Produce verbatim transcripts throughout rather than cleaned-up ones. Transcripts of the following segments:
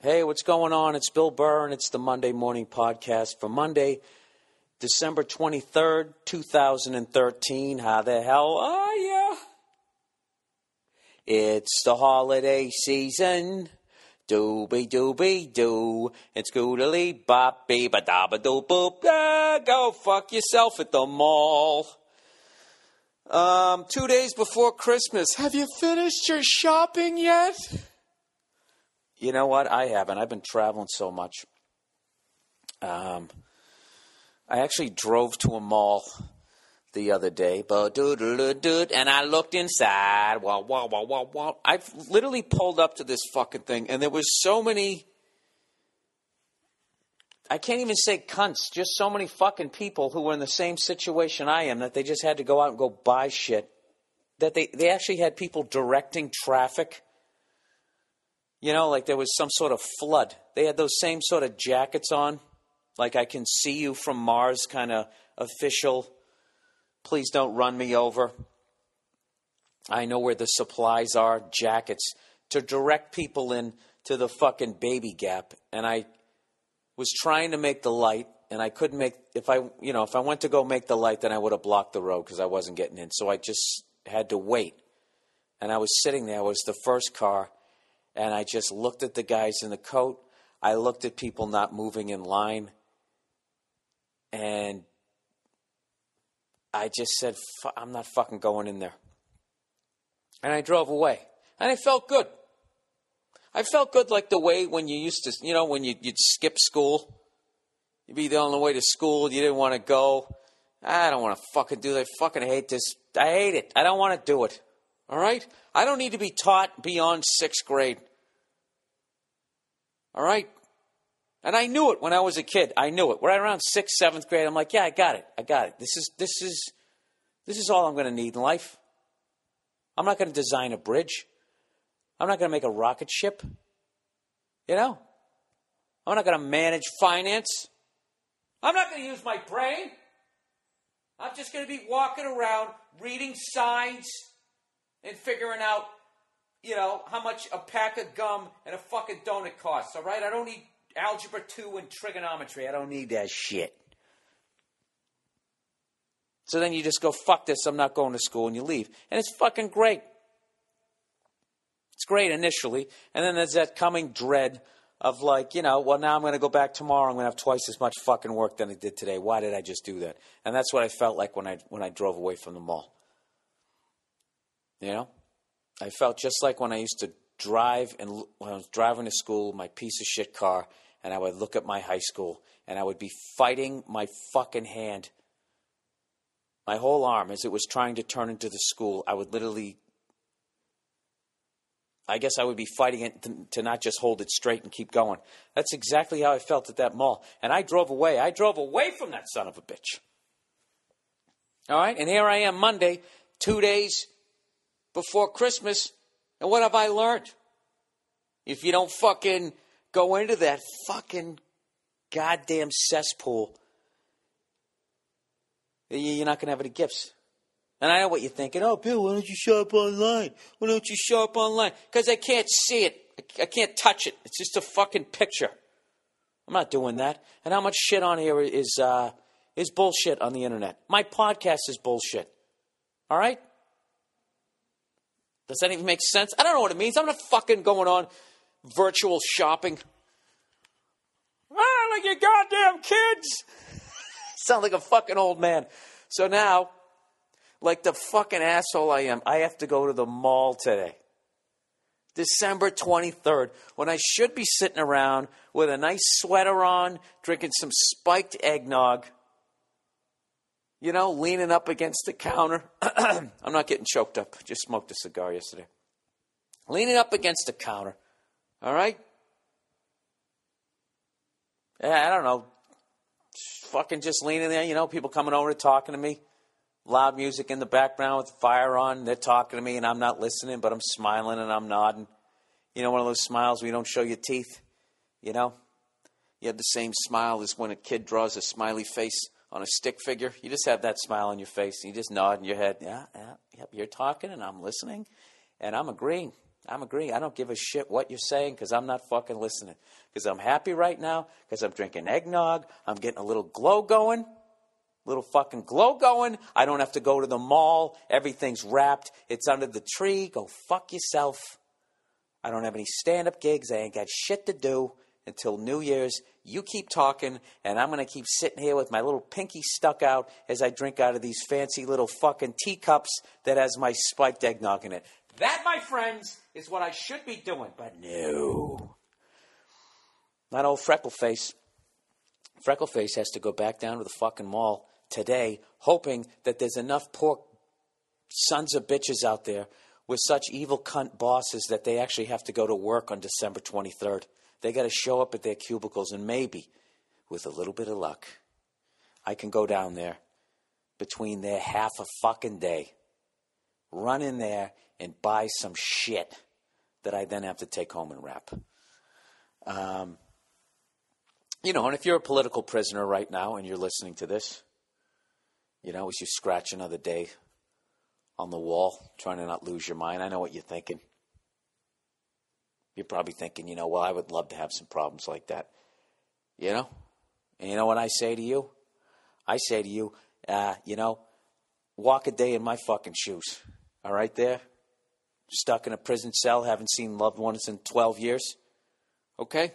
Hey, what's going on? It's Bill Burr, and it's the Monday Morning Podcast for Monday, December twenty-third, two thousand thirteen. How the hell are ya? It's the holiday season. Doobie doobie doo. It's goodly boppy ba da ba doo boop. Ah, go fuck yourself at the mall. Um, two days before Christmas. Have you finished your shopping yet? You know what? I haven't. I've been traveling so much. Um, I actually drove to a mall the other day, and I looked inside. Wow, wow, wow, wow, wow. I literally pulled up to this fucking thing, and there was so many. I can't even say cunts. Just so many fucking people who were in the same situation I am that they just had to go out and go buy shit. That they they actually had people directing traffic. You know, like there was some sort of flood. They had those same sort of jackets on, like I can see you from Mars kind of official, please don't run me over. I know where the supplies are, jackets, to direct people in to the fucking baby gap. And I was trying to make the light, and I couldn't make, if I, you know, if I went to go make the light, then I would have blocked the road because I wasn't getting in. So I just had to wait. And I was sitting there, it was the first car. And I just looked at the guys in the coat. I looked at people not moving in line. And I just said, I'm not fucking going in there. And I drove away. And I felt good. I felt good like the way when you used to, you know, when you, you'd skip school. You'd be on the way to school. You didn't want to go. I don't want to fucking do that. I fucking hate this. I hate it. I don't want to do it. All right? I don't need to be taught beyond sixth grade. All right? And I knew it when I was a kid. I knew it. Right around sixth, seventh grade, I'm like, yeah, I got it. I got it. This is this is this is all I'm going to need in life. I'm not going to design a bridge. I'm not going to make a rocket ship. You know? I'm not going to manage finance. I'm not going to use my brain. I'm just going to be walking around reading signs and figuring out, you know, how much a pack of gum and a fucking donut costs, all right? I don't need algebra two and trigonometry. I don't need that shit. So then you just go, fuck this, I'm not going to school, and you leave. And it's fucking great. It's great initially. And then there's that coming dread of like, you know, well, now I'm going to go back tomorrow. I'm going to have twice as much fucking work than I did today. Why did I just do that? And that's what I felt like when I when I drove away from the mall. You know, I felt just like when I used to drive and when I was driving to school, my piece of shit car, and I would look at my high school and I would be fighting my fucking hand, my whole arm as it was trying to turn into the school. I would literally, I guess I would be fighting it to, to not just hold it straight and keep going. That's exactly how I felt at that mall. And I drove away. I drove away from that son of a bitch. All right. And here I am Monday, two days before Christmas, and what have I learned? If you don't fucking go into that fucking goddamn cesspool, you're not going to have any gifts. And I know what you're thinking. Oh, Bill, why don't you shop online? Why don't you shop online? Because I can't see it. I can't touch it. It's just a fucking picture. I'm not doing that. And how much shit on here is uh, is bullshit on the internet? My podcast is bullshit. All right? Does that even make sense? I don't know what it means. I'm not fucking going on virtual shopping. Ah, like your goddamn kids. Sound like a fucking old man. So now, like the fucking asshole I am, I have to go to the mall today. December twenty-third, when I should be sitting around with a nice sweater on, drinking some spiked eggnog. You know, leaning up against the counter. I'm not getting choked up. Just smoked a cigar yesterday. Leaning up against the counter. All right? Yeah, I don't know. Fucking just leaning there. You know, people coming over and talking to me. Loud music in the background with the fire on. They're talking to me and I'm not listening, but I'm smiling and I'm nodding. You know, one of those smiles where you don't show your teeth. You know? You have the same smile as when a kid draws a smiley face on a stick figure. You just have that smile on your face. And you just nod in your head. Yeah, yeah, yep. You're talking and I'm listening and I'm agreeing. I'm agreeing. I don't give a shit what you're saying because I'm not fucking listening. Because I'm happy right now, because I'm drinking eggnog. I'm getting a little glow going. Little fucking glow going. I don't have to go to the mall. Everything's wrapped. It's under the tree. Go fuck yourself. I don't have any stand-up gigs. I ain't got shit to do until New Year's. You keep talking, and I'm going to keep sitting here with my little pinky stuck out as I drink out of these fancy little fucking teacups that has my spiked eggnog in it. That, my friends, is what I should be doing. But no. Not old Freckleface. Freckleface has to go back down to the fucking mall today, hoping that there's enough poor sons of bitches out there with such evil cunt bosses that they actually have to go to work on December twenty-third. They got to show up at their cubicles, and maybe, with a little bit of luck, I can go down there between their half a fucking day, run in there and buy some shit that I then have to take home and wrap. Um, you know, and if you're a political prisoner right now and you're listening to this, you know, as you scratch another day on the wall, trying to not lose your mind, I know what you're thinking. You're probably thinking, you know, well, I would love to have some problems like that. You know? And you know what I say to you? I say to you, uh, you know, walk a day in my fucking shoes. All right there? Stuck in a prison cell, haven't seen loved ones in twelve years. Okay?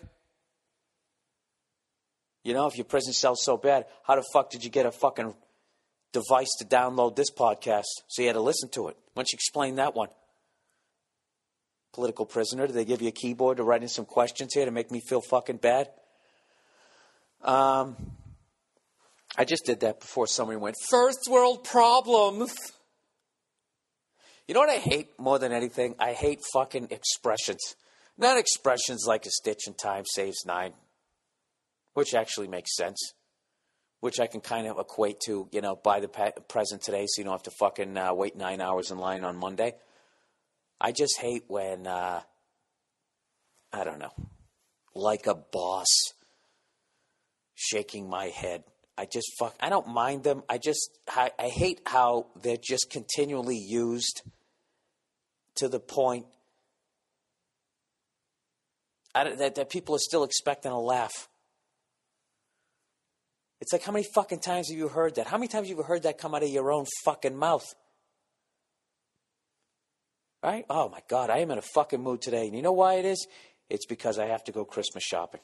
You know, if your prison cell's so bad, how the fuck did you get a fucking device to download this podcast so you had to listen to it? Why don't you explain that one? Political prisoner, did they give you a keyboard to write in some questions here to make me feel fucking bad? Um, I just did that before somebody went, first world problems. You know what I hate more than anything? I hate fucking expressions. Not expressions like a stitch in time saves nine, which actually makes sense, which I can kind of equate to, you know, buy the pe- present today so you don't have to fucking uh, wait nine hours in line on Monday. I just hate when, uh, I don't know, like a boss, shaking my head. I just fuck, I don't mind them. I just, I, I hate how they're just continually used to the point I, that, that people are still expecting a laugh. It's like, how many fucking times have you heard that? How many times have you heard that come out of your own fucking mouth? Right? Oh, my God, I am in a fucking mood today. And you know why it is? It's because I have to go Christmas shopping.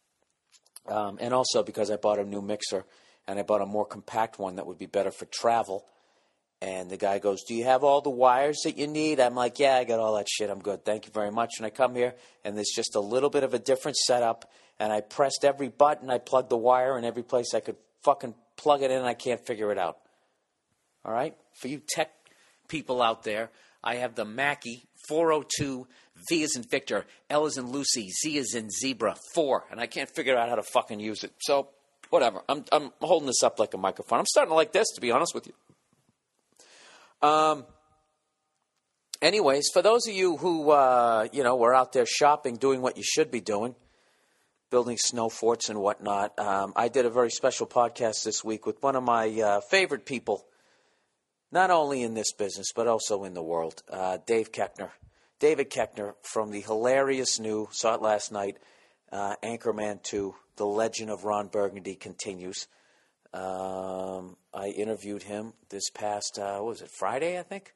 Um, and also because I bought a new mixer, and I bought a more compact one that would be better for travel. And the guy goes, do you have all the wires that you need? I'm like, yeah, I got all that shit. I'm good. Thank you very much. And I come here, and there's just a little bit of a different setup. And I pressed every button. I plugged the wire in every place I could fucking plug it in, and I can't figure it out. All right? For you tech people out there, I have the Mackie four oh two V as in Victor, L as in Lucy, Z as in Zebra four, and I can't figure out how to fucking use it. So, whatever. I'm I'm holding this up like a microphone. I'm starting to like this, to be honest with you. Um. Anyways, for those of you who, uh, you know, were out there shopping, doing what you should be doing, building snow forts and whatnot, um, I did a very special podcast this week with one of my uh, favorite people, not only in this business, but also in the world, uh, Dave Koechner. David Koechner from the hilarious new, saw it last night, uh, Anchorman two, The Legend of Ron Burgundy continues. Um, I interviewed him this past, uh, what was it, Friday, I think?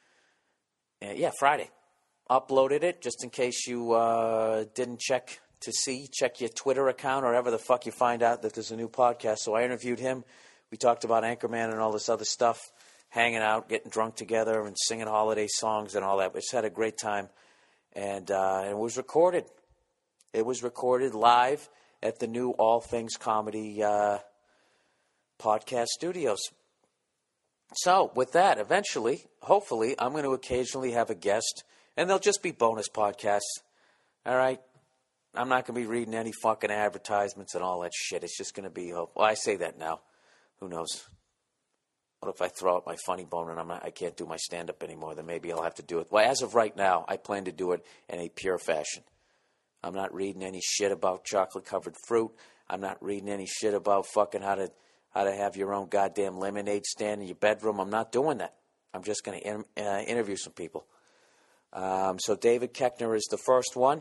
Uh, yeah, Friday. Uploaded it just in case you uh, didn't check to see. Check your Twitter account or wherever the fuck you find out that there's a new podcast. So I interviewed him. We talked about Anchorman and all this other stuff. Hanging out, getting drunk together, and singing holiday songs and all that. We just had a great time, and uh, it was recorded. It was recorded live at the new All Things Comedy uh, podcast studios. So, with that, eventually, hopefully, I'm going to occasionally have a guest, and they'll just be bonus podcasts. All right? I'm not going to be reading any fucking advertisements and all that shit. It's just going to be, well, I say that now. Who knows? What if I throw out my funny bone and I'm not, I can't do my stand-up anymore? Then maybe I'll have to do it. Well, as of right now, I plan to do it in a pure fashion. I'm not reading any shit about chocolate-covered fruit. I'm not reading any shit about fucking how to how to have your own goddamn lemonade stand in your bedroom. I'm not doing that. I'm just going to in, uh, interview some people. Um, so David Koechner is the first one.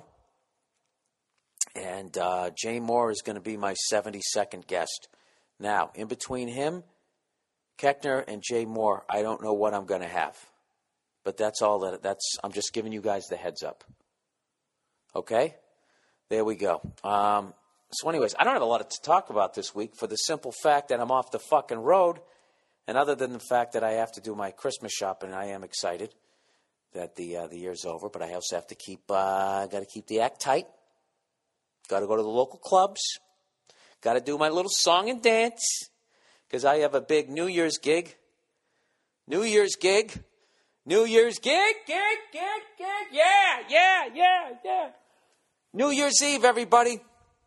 And uh, Jay Moore is going to be my seventy-second guest. Now, in between him, Koechner, and Jay Moore, I don't know what I'm going to have. But that's all that, that's, I'm just giving you guys the heads up. Okay? There we go. Um, so anyways, I don't have a lot to talk about this week for the simple fact that I'm off the fucking road. And other than the fact that I have to do my Christmas shopping, I am excited that the uh, the year's over. But I also have to keep, uh, got to keep the act tight. Got to go to the local clubs. Got to do my little song and dance. Because I have a big New Year's gig. New Year's gig. New Year's gig, gig, gig, gig. Yeah, yeah, yeah, yeah. New Year's Eve, everybody.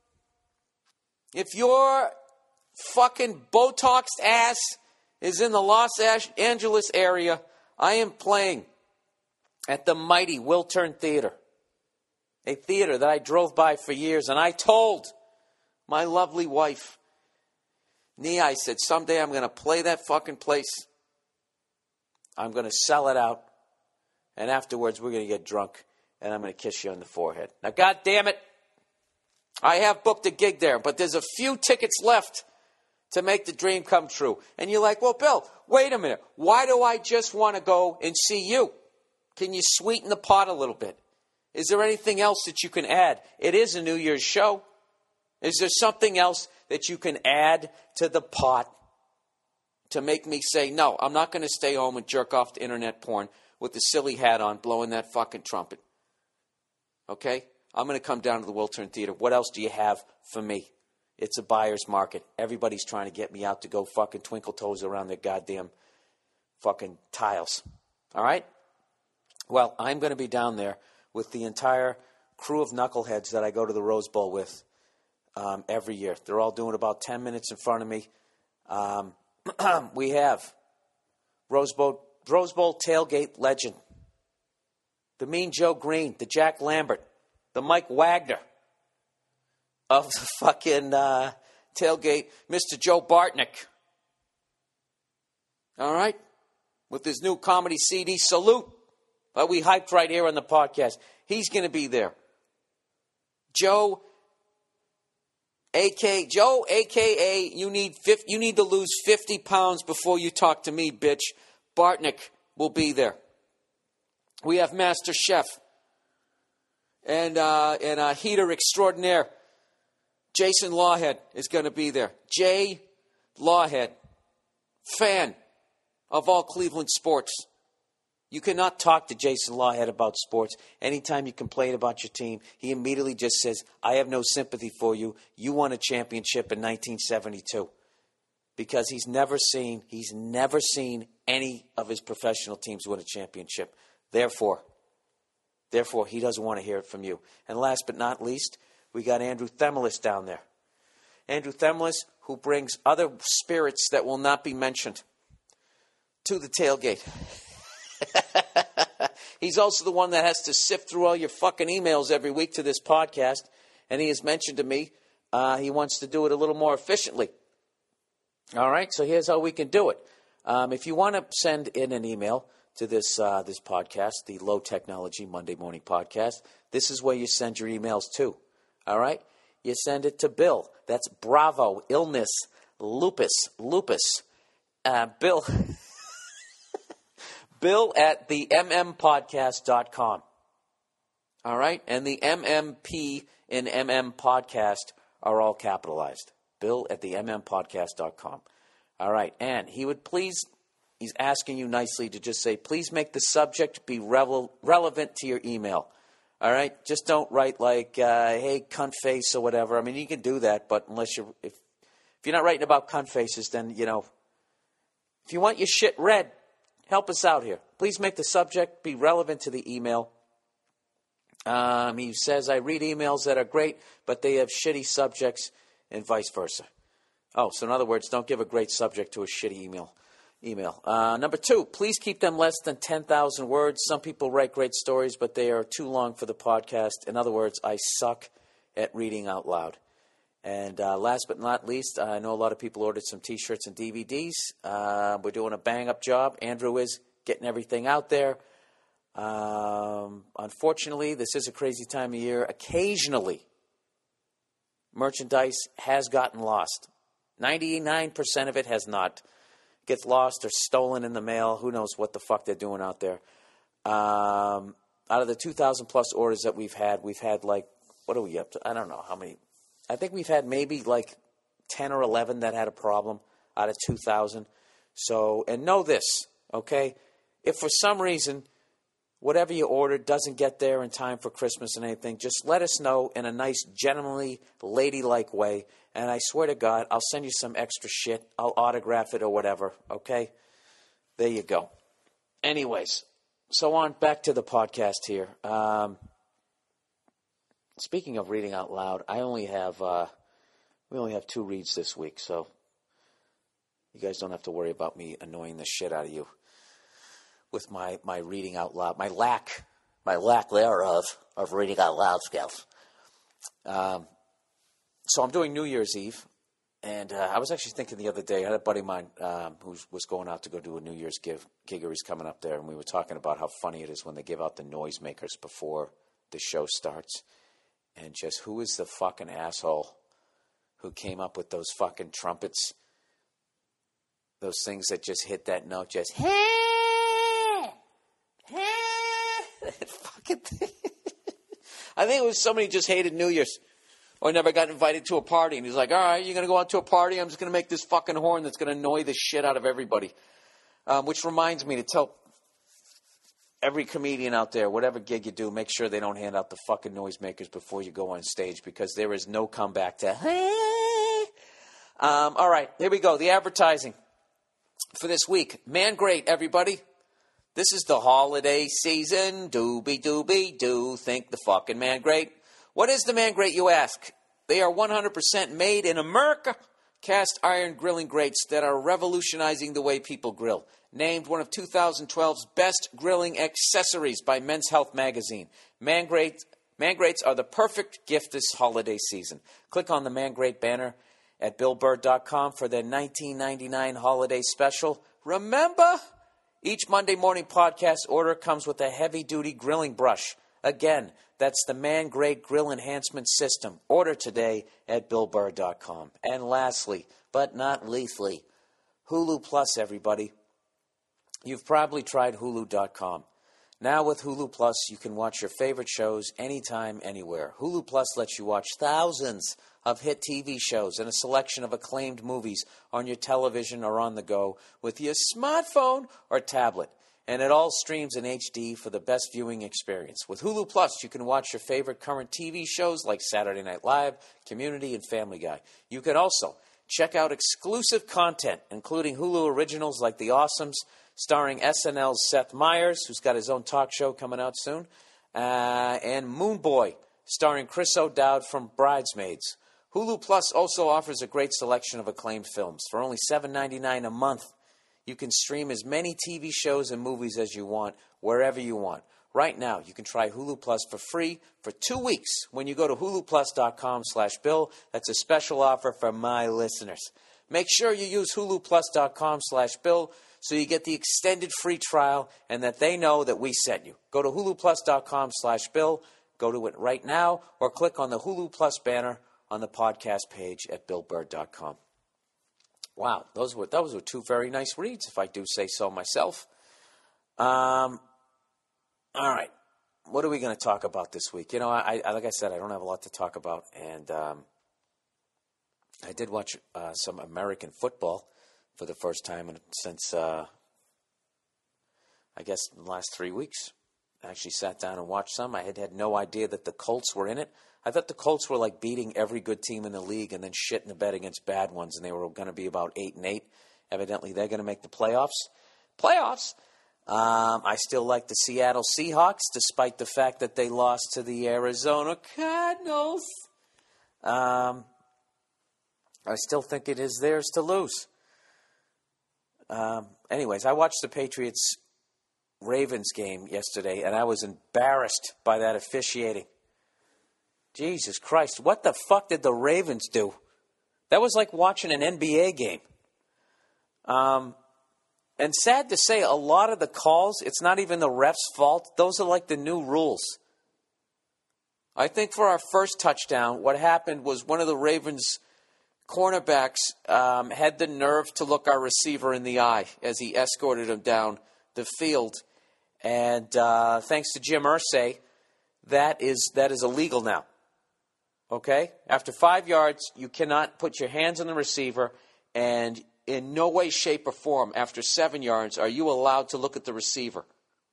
If your fucking Botoxed ass is in the Los Angeles area, I am playing at the mighty Wiltern Theater. A theater that I drove by for years, and I told my lovely wife, Nia, I said, someday I'm going to play that fucking place. I'm going to sell it out, and afterwards we're going to get drunk, and I'm going to kiss you on the forehead. Now, God damn it, I have booked a gig there, but there's a few tickets left to make the dream come true. And you're like, well, Bill, wait a minute. Why do I just want to go and see you? Can you sweeten the pot a little bit? Is there anything else that you can add? It is a New Year's show. Is there something else that you can add to the pot to make me say, no, I'm not going to stay home and jerk off to internet porn with the silly hat on, blowing that fucking trumpet? Okay? I'm going to come down to the Wiltern Theater. What else do you have for me? It's a buyer's market. Everybody's trying to get me out to go fucking twinkle toes around their goddamn fucking tiles. All right? Well, I'm going to be down there with the entire crew of knuckleheads that I go to the Rose Bowl with um, every year. They're all doing about ten minutes in front of me. Um, we have Rose Bowl, Rose Bowl tailgate legend, the Mean Joe Green, the Jack Lambert, the Mike Wagner of the fucking uh, tailgate, Mister Joe Bartnick. All right? With his new comedy C D, Salute, that we hyped right here on the podcast. He's going to be there. Joe, A K Joe, A K A, you need fifty, you need to lose fifty pounds before you talk to me, bitch. Bartnick will be there. We have Master Chef and uh, and uh, heater extraordinaire, Jason Lawhead is going to be there. Jay Lawhead, fan of all Cleveland sports. You cannot talk to Jason Lawhead about sports. Anytime you complain about your team, he immediately just says, I have no sympathy for you. You won a championship in nineteen seventy-two. Because he's never seen, he's never seen any of his professional teams win a championship. Therefore, therefore, he doesn't want to hear it from you. And last but not least, we got Andrew Themelis down there. Andrew Themelis, who brings other spirits that will not be mentioned to the tailgate. He's also the one that has to sift through all your fucking emails every week to this podcast. And he has mentioned to me uh, he wants to do it a little more efficiently. All right, so here's how we can do it. Um, if you want to send in an email to this uh, this podcast, the Low Technology Monday Morning Podcast, this is where you send your emails to. All right? You send it to Bill. That's Bravo, Illness, Lupus, Lupus. Uh, Bill... Bill at the m m podcast dot com. All right? And the M M P in M M Podcast are all capitalized. Bill at the m m podcast dot com. All right. And he would please, he's asking you nicely to just say, please make the subject be revel- relevant to your email. All right? Just don't write like, uh, hey, cunt face or whatever. I mean, you can do that, but unless you're, if, if you're not writing about cunt faces, then, you know, if you want your shit read, help us out here. Please make the subject be relevant to the email. Um, he says, I read emails that are great, but they have shitty subjects and vice versa. Oh, so in other words, don't give a great subject to a shitty email. Email. Uh, number two, please keep them less than ten thousand words. Some people write great stories, but they are too long for the podcast. In other words, I suck at reading out loud. And uh, last but not least, I know a lot of people ordered some T-shirts and D V Ds. Uh, we're doing a bang-up job. Andrew is getting everything out there. Um, unfortunately, this is a crazy time of year. Occasionally, merchandise has gotten lost. ninety-nine percent of it has not. Gets lost or stolen in the mail. Who knows what the fuck they're doing out there. Um, out of the two thousand plus orders that we've had, we've had like, what are we up to? I don't know how many. I think we've had maybe like ten or eleven that had a problem out of two thousand. So, and know this, okay? If for some reason whatever you ordered doesn't get there in time for Christmas and anything, just let us know in a nice, gentlemanly, ladylike way. And I swear to God, I'll send you some extra shit. I'll autograph it or whatever, okay? There you go. Anyways, so on, back to the podcast here. Um, speaking of reading out loud, I only have, uh, we only have two reads this week, so you guys don't have to worry about me annoying the shit out of you with my, my reading out loud, my lack, my lack thereof of reading out loud skills. Um, so I'm doing New Year's Eve, and uh, I was actually thinking the other day, I had a buddy of mine um, who was going out to go do a New Year's give, gig, or he's coming up there, and we were talking about how funny it is when they give out the noisemakers before the show starts, and just who is the fucking asshole who came up with those fucking trumpets, those things that just hit that note, just fucking thing. I think it was somebody who just hated New Year's or never got invited to a party. And he's like, all right, you're going to go out to a party? I'm just going to make this fucking horn that's going to annoy the shit out of everybody. Um, which reminds me to tell every comedian out there, whatever gig you do, make sure they don't hand out the fucking noisemakers before you go on stage, because there is no comeback to, hey. Um, all right, here we go. The advertising for this week. Man Great, everybody. This is the holiday season. Doobie doobie do. Think the fucking Man Great. What is the Man Great, you ask? They are one hundred percent made in America. Cast iron grilling grates that are revolutionizing the way people grill. Named one of two thousand twelve's best grilling accessories by Men's Health magazine. Man Great, Man Greats are the perfect gift this holiday season. Click on the Man Great banner at bill bird dot com for their nineteen ninety-nine holiday special. Remember, each Monday morning podcast order comes with a heavy-duty grilling brush. Again, that's the Man Great Grill Enhancement System. Order today at bill bird dot com. And lastly, but not leastly, Hulu Plus, everybody. You've probably tried hulu dot com. Now with Hulu Plus, you can watch your favorite shows anytime, anywhere. Hulu Plus lets you watch thousands of hit T V shows and a selection of acclaimed movies on your television or on the go with your smartphone or tablet. And it all streams in H D for the best viewing experience. With Hulu Plus, you can watch your favorite current T V shows like Saturday Night Live, Community, and Family Guy. You can also check out exclusive content, including Hulu originals like The Awesomes, starring S N L's Seth Meyers, who's got his own talk show coming out soon, uh, and Moon Boy, starring Chris O'Dowd from Bridesmaids. Hulu Plus also offers a great selection of acclaimed films. For only seven dollars and ninety-nine cents a month, you can stream as many T V shows and movies as you want, wherever you want. Right now, you can try Hulu Plus for free for two weeks when you go to hulu plus dot com slash bill. That's a special offer for my listeners. Make sure you use hulu plus dot com slash bill so you get the extended free trial and that they know that we sent you. Go to hulu plus dot com slash bill. Go to it right now or click on the Hulu Plus banner on the podcast page at bill bird dot com. Wow, those were those were two very nice reads, if I do say so myself. Um, all right, what are we going to talk about this week? You know, I, I like I said, I don't have a lot to talk about, and um, I did watch uh, some American football for the first time since, uh, I guess, the last three weeks. I actually sat down and watched some. I had had no idea that the Colts were in it. I thought the Colts were like beating every good team in the league and then shitting the bed against bad ones, and they were going to be about eight and eight. Evidently, they're going to make the playoffs. Playoffs. Um, I still like the Seattle Seahawks, despite the fact that they lost to the Arizona Cardinals. Um, I still think it is theirs to lose. Um, anyways, I watched the Patriots Ravens game yesterday, and I was embarrassed by that officiating. Jesus Christ, what the fuck did the Ravens do? That was like watching an N B A game. Um, And sad to say, a lot of the calls, it's not even the ref's fault. Those are like the new rules. I think for our first touchdown, what happened was one of the Ravens' cornerbacks um, had the nerve to look our receiver in the eye as he escorted him down the field. And uh, thanks to Jim Irsay, that is that is illegal now. Okay? After five yards, you cannot put your hands on the receiver, and in no way, shape, or form, after seven yards, are you allowed to look at the receiver.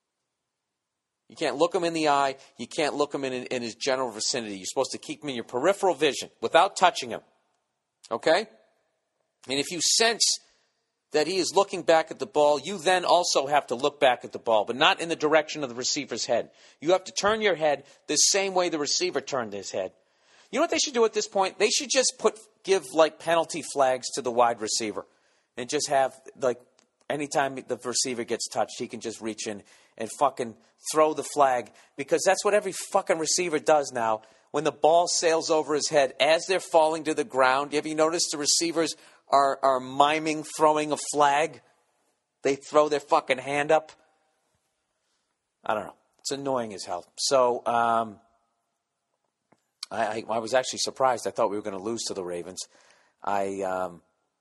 You can't look him in the eye. You can't look him in, in his general vicinity. You're supposed to keep him in your peripheral vision without touching him. Okay? And if you sense that he is looking back at the ball, you then also have to look back at the ball, but not in the direction of the receiver's head. You have to turn your head the same way the receiver turned his head. You know what they should do at this point? They should just put give like penalty flags to the wide receiver and just have like anytime the receiver gets touched, he can just reach in and fucking throw the flag, because that's what every fucking receiver does now. When the ball sails over his head as they're falling to the ground, have you noticed the receivers are, are miming throwing a flag? They throw their fucking hand up. I don't know. It's annoying as hell. So um, I, I, I was actually surprised. I thought we were going to lose to the Ravens. I, um,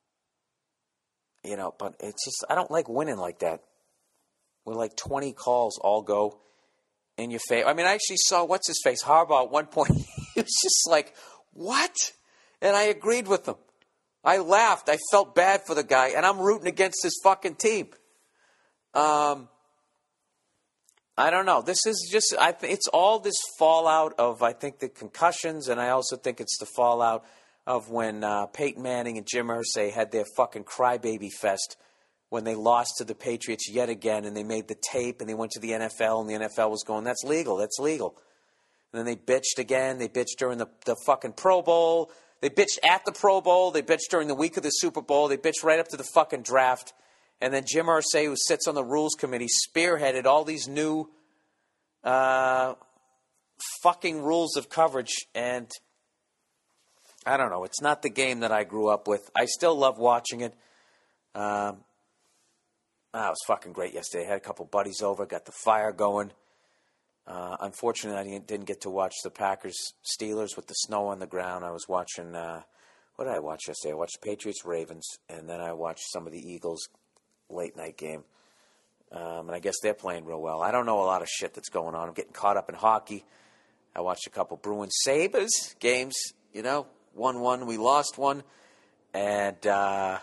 you know, but it's just, I don't like winning like that. Where like twenty calls all go in your face. I mean, I actually saw, what's his face, Harbaugh at one point. He was just like, what? And I agreed with him. I laughed. I felt bad for the guy, and I'm rooting against his fucking team. Um, I don't know. This is just, I th- it's all this fallout of, I think, the concussions, and I also think it's the fallout of when uh, Peyton Manning and Jim Irsay had their fucking crybaby fest when they lost to the Patriots yet again, and they made the tape, and they went to the N F L, and the N F L was going, that's legal, that's legal. And then they bitched again. They bitched during the, the fucking Pro Bowl. They bitched at the Pro Bowl. They bitched during the week of the Super Bowl. They bitched right up to the fucking draft. And then Jim Irsay, who sits on the rules committee, spearheaded all these new uh, fucking rules of coverage. And I don't know. It's not the game that I grew up with. I still love watching it. Um, ah, it was fucking great yesterday. I had a couple buddies over, got the fire going. Uh, unfortunately, I didn't, didn't get to watch the Packers-Steelers with the snow on the ground. I was watching, uh, what did I watch yesterday? I watched Patriots-Ravens, and then I watched some of the Eagles late-night game. Um, and I guess they're playing real well. I don't know a lot of shit that's going on. I'm getting caught up in hockey. I watched a couple Bruins-Sabres games, you know, one one. We lost one. And uh,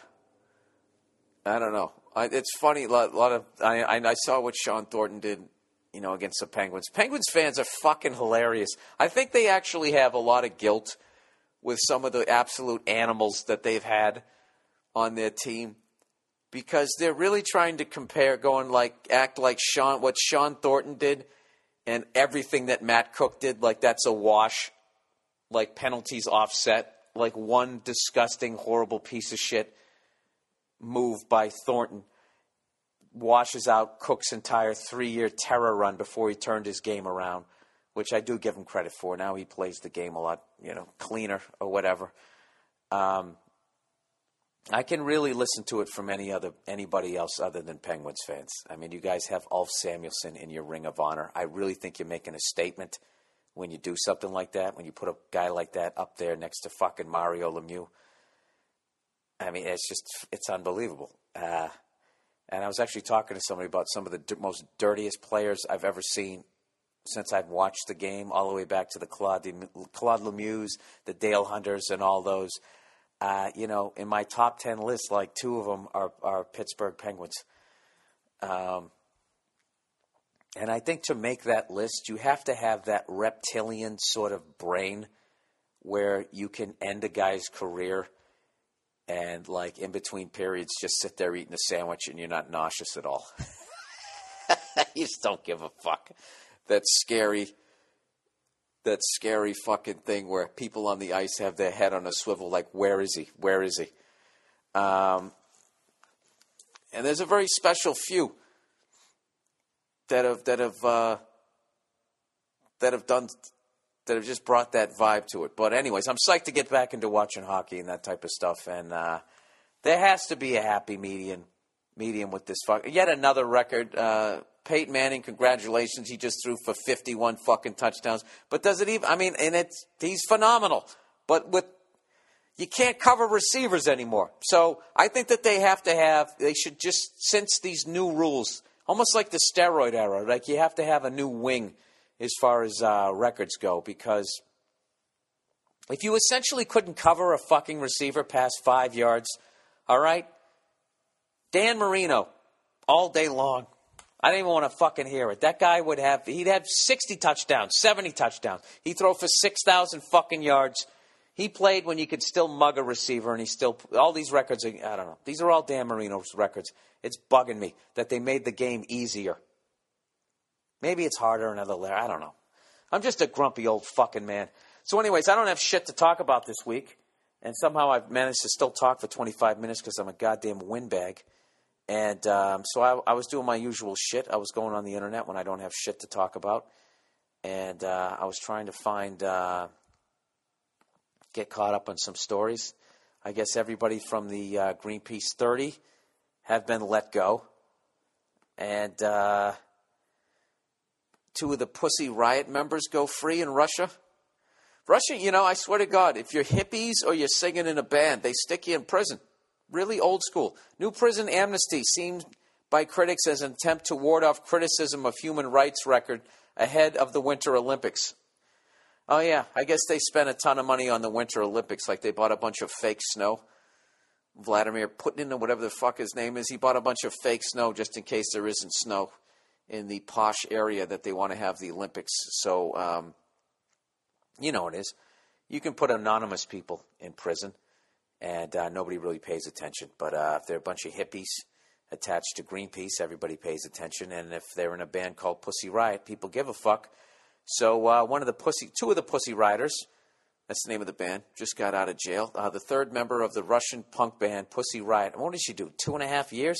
I don't know. I, it's funny. A lot, lot of I, I, I saw what Sean Thornton did, you know, against the Penguins. Penguins fans are fucking hilarious. I think they actually have a lot of guilt with some of the absolute animals that they've had on their team, because they're really trying to compare, going like, act like Sean, what Sean Thornton did and everything that Matt Cook did, like that's a wash, like penalties offset, like one disgusting, horrible piece of shit move by Thornton washes out Cook's entire three-year terror run before he turned his game around, which I do give him credit for. Now he plays the game a lot, you know, cleaner or whatever. Um, I can really listen to it from any other anybody else other than Penguins fans. I mean, you guys have Ulf Samuelsson in your Ring of Honor. I really think you're making a statement when you do something like that, when you put a guy like that up there next to fucking Mario Lemieux. I mean, it's just, it's unbelievable. Uh And I was actually talking to somebody about some of the d- most dirtiest players I've ever seen since I've watched the game, all the way back to the Claude, Claude Lemieux, the Dale Hunters, and all those. Uh, you know, in my top ten list, like two of them are, are Pittsburgh Penguins. Um, and I think to make that list, you have to have that reptilian sort of brain where you can end a guy's career and, like, in between periods, just sit there eating a sandwich and you're not nauseous at all. You just don't give a fuck. That scary, that scary fucking thing where people on the ice have their head on a swivel, like, where is he? Where is he? Um, and there's a very special few that have that have uh, that have done. that have just brought that vibe to it. But anyways, I'm psyched to get back into watching hockey and that type of stuff. And uh, there has to be a happy median medium with this fuck. Yet another record. Uh, Peyton Manning, congratulations. He just threw for fifty-one fucking touchdowns. But does it even, I mean, and it's, he's phenomenal. But with, you can't cover receivers anymore. So I think that they have to have, they should just, since these new rules, almost like the steroid era, like you have to have a new wing as far as uh, records go, because if you essentially couldn't cover a fucking receiver past five yards, all right, Dan Marino, all day long. I didn't even want to fucking hear it. That guy would have, he'd have sixty touchdowns, seventy touchdowns. He'd throw for six thousand fucking yards. He played when you could still mug a receiver, and he still, all these records, are, I don't know. These are all Dan Marino's records. It's bugging me that they made the game easier. Maybe it's harder another layer. I don't know. I'm just a grumpy old fucking man. So anyways, I don't have shit to talk about this week. And somehow I've managed to still talk for twenty-five minutes because I'm a goddamn windbag. And um, so I, I was doing my usual shit. I was going on the internet when I don't have shit to talk about. And uh, I was trying to find, uh, get caught up on some stories. I guess everybody from the uh, Greenpeace thirty have been let go. And uh, two of the Pussy Riot members go free in Russia. Russia, you know, I swear to God, if you're hippies or you're singing in a band, they stick you in prison. Really old school. New prison amnesty seen by critics as an attempt to ward off criticism of human rights record ahead of the Winter Olympics. Oh, yeah, I guess they spent a ton of money on the Winter Olympics, like they bought a bunch of fake snow. Vladimir Putin, or whatever the fuck his name is, he bought a bunch of fake snow just in case there isn't snow in the posh area that they want to have the Olympics. So, um, you know it is. You can put anonymous people in prison, and uh, nobody really pays attention. But uh, if they're a bunch of hippies attached to Greenpeace, everybody pays attention. And if they're in a band called Pussy Riot, people give a fuck. So uh, one of the pussy, two of the Pussy Rioters, that's the name of the band, just got out of jail. Uh, the third member of the Russian punk band Pussy Riot, what did she do? Two and a half years?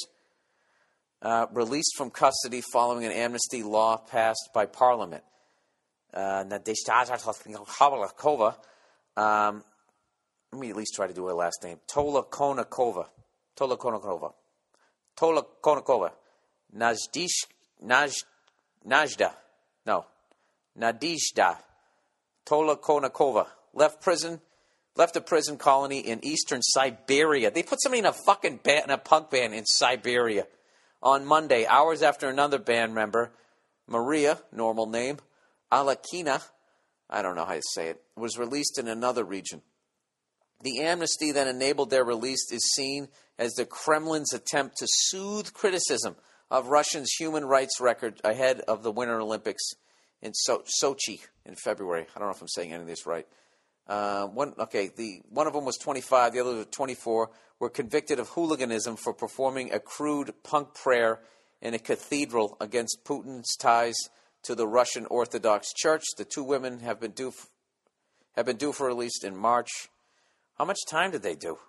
Uh, released from custody following an amnesty law passed by Parliament. Uh, Nadezhda Kholokova. Um, let me at least try to do her last name. Tolokonnikova. Tolokonnikova. Tolokonnikova. Najdish, Naj, Najda. No. Nadezhda Tolokonnikova. Left prison, left a prison colony in eastern Siberia. They put somebody in a fucking band, in a punk band in Siberia on Monday, hours after another band member, Maria, normal name, Alakina, I don't know how to say it, was released in another region. The amnesty that enabled their release is seen as the Kremlin's attempt to soothe criticism of Russia's human rights record ahead of the Winter Olympics in so- Sochi in February. I don't know if I'm saying any of this right. Uh, one, okay, the one of them was twenty-five, the other was twenty-four, were convicted of hooliganism for performing a crude punk prayer in a cathedral against Putin's ties to the Russian Orthodox Church. The two women have been due f- have been due for release in March. How much time did they do?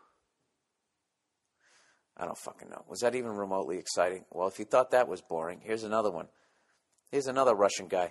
I don't fucking know. Was that even remotely exciting? Well, if you thought that was boring, here's another one. Here's another Russian guy.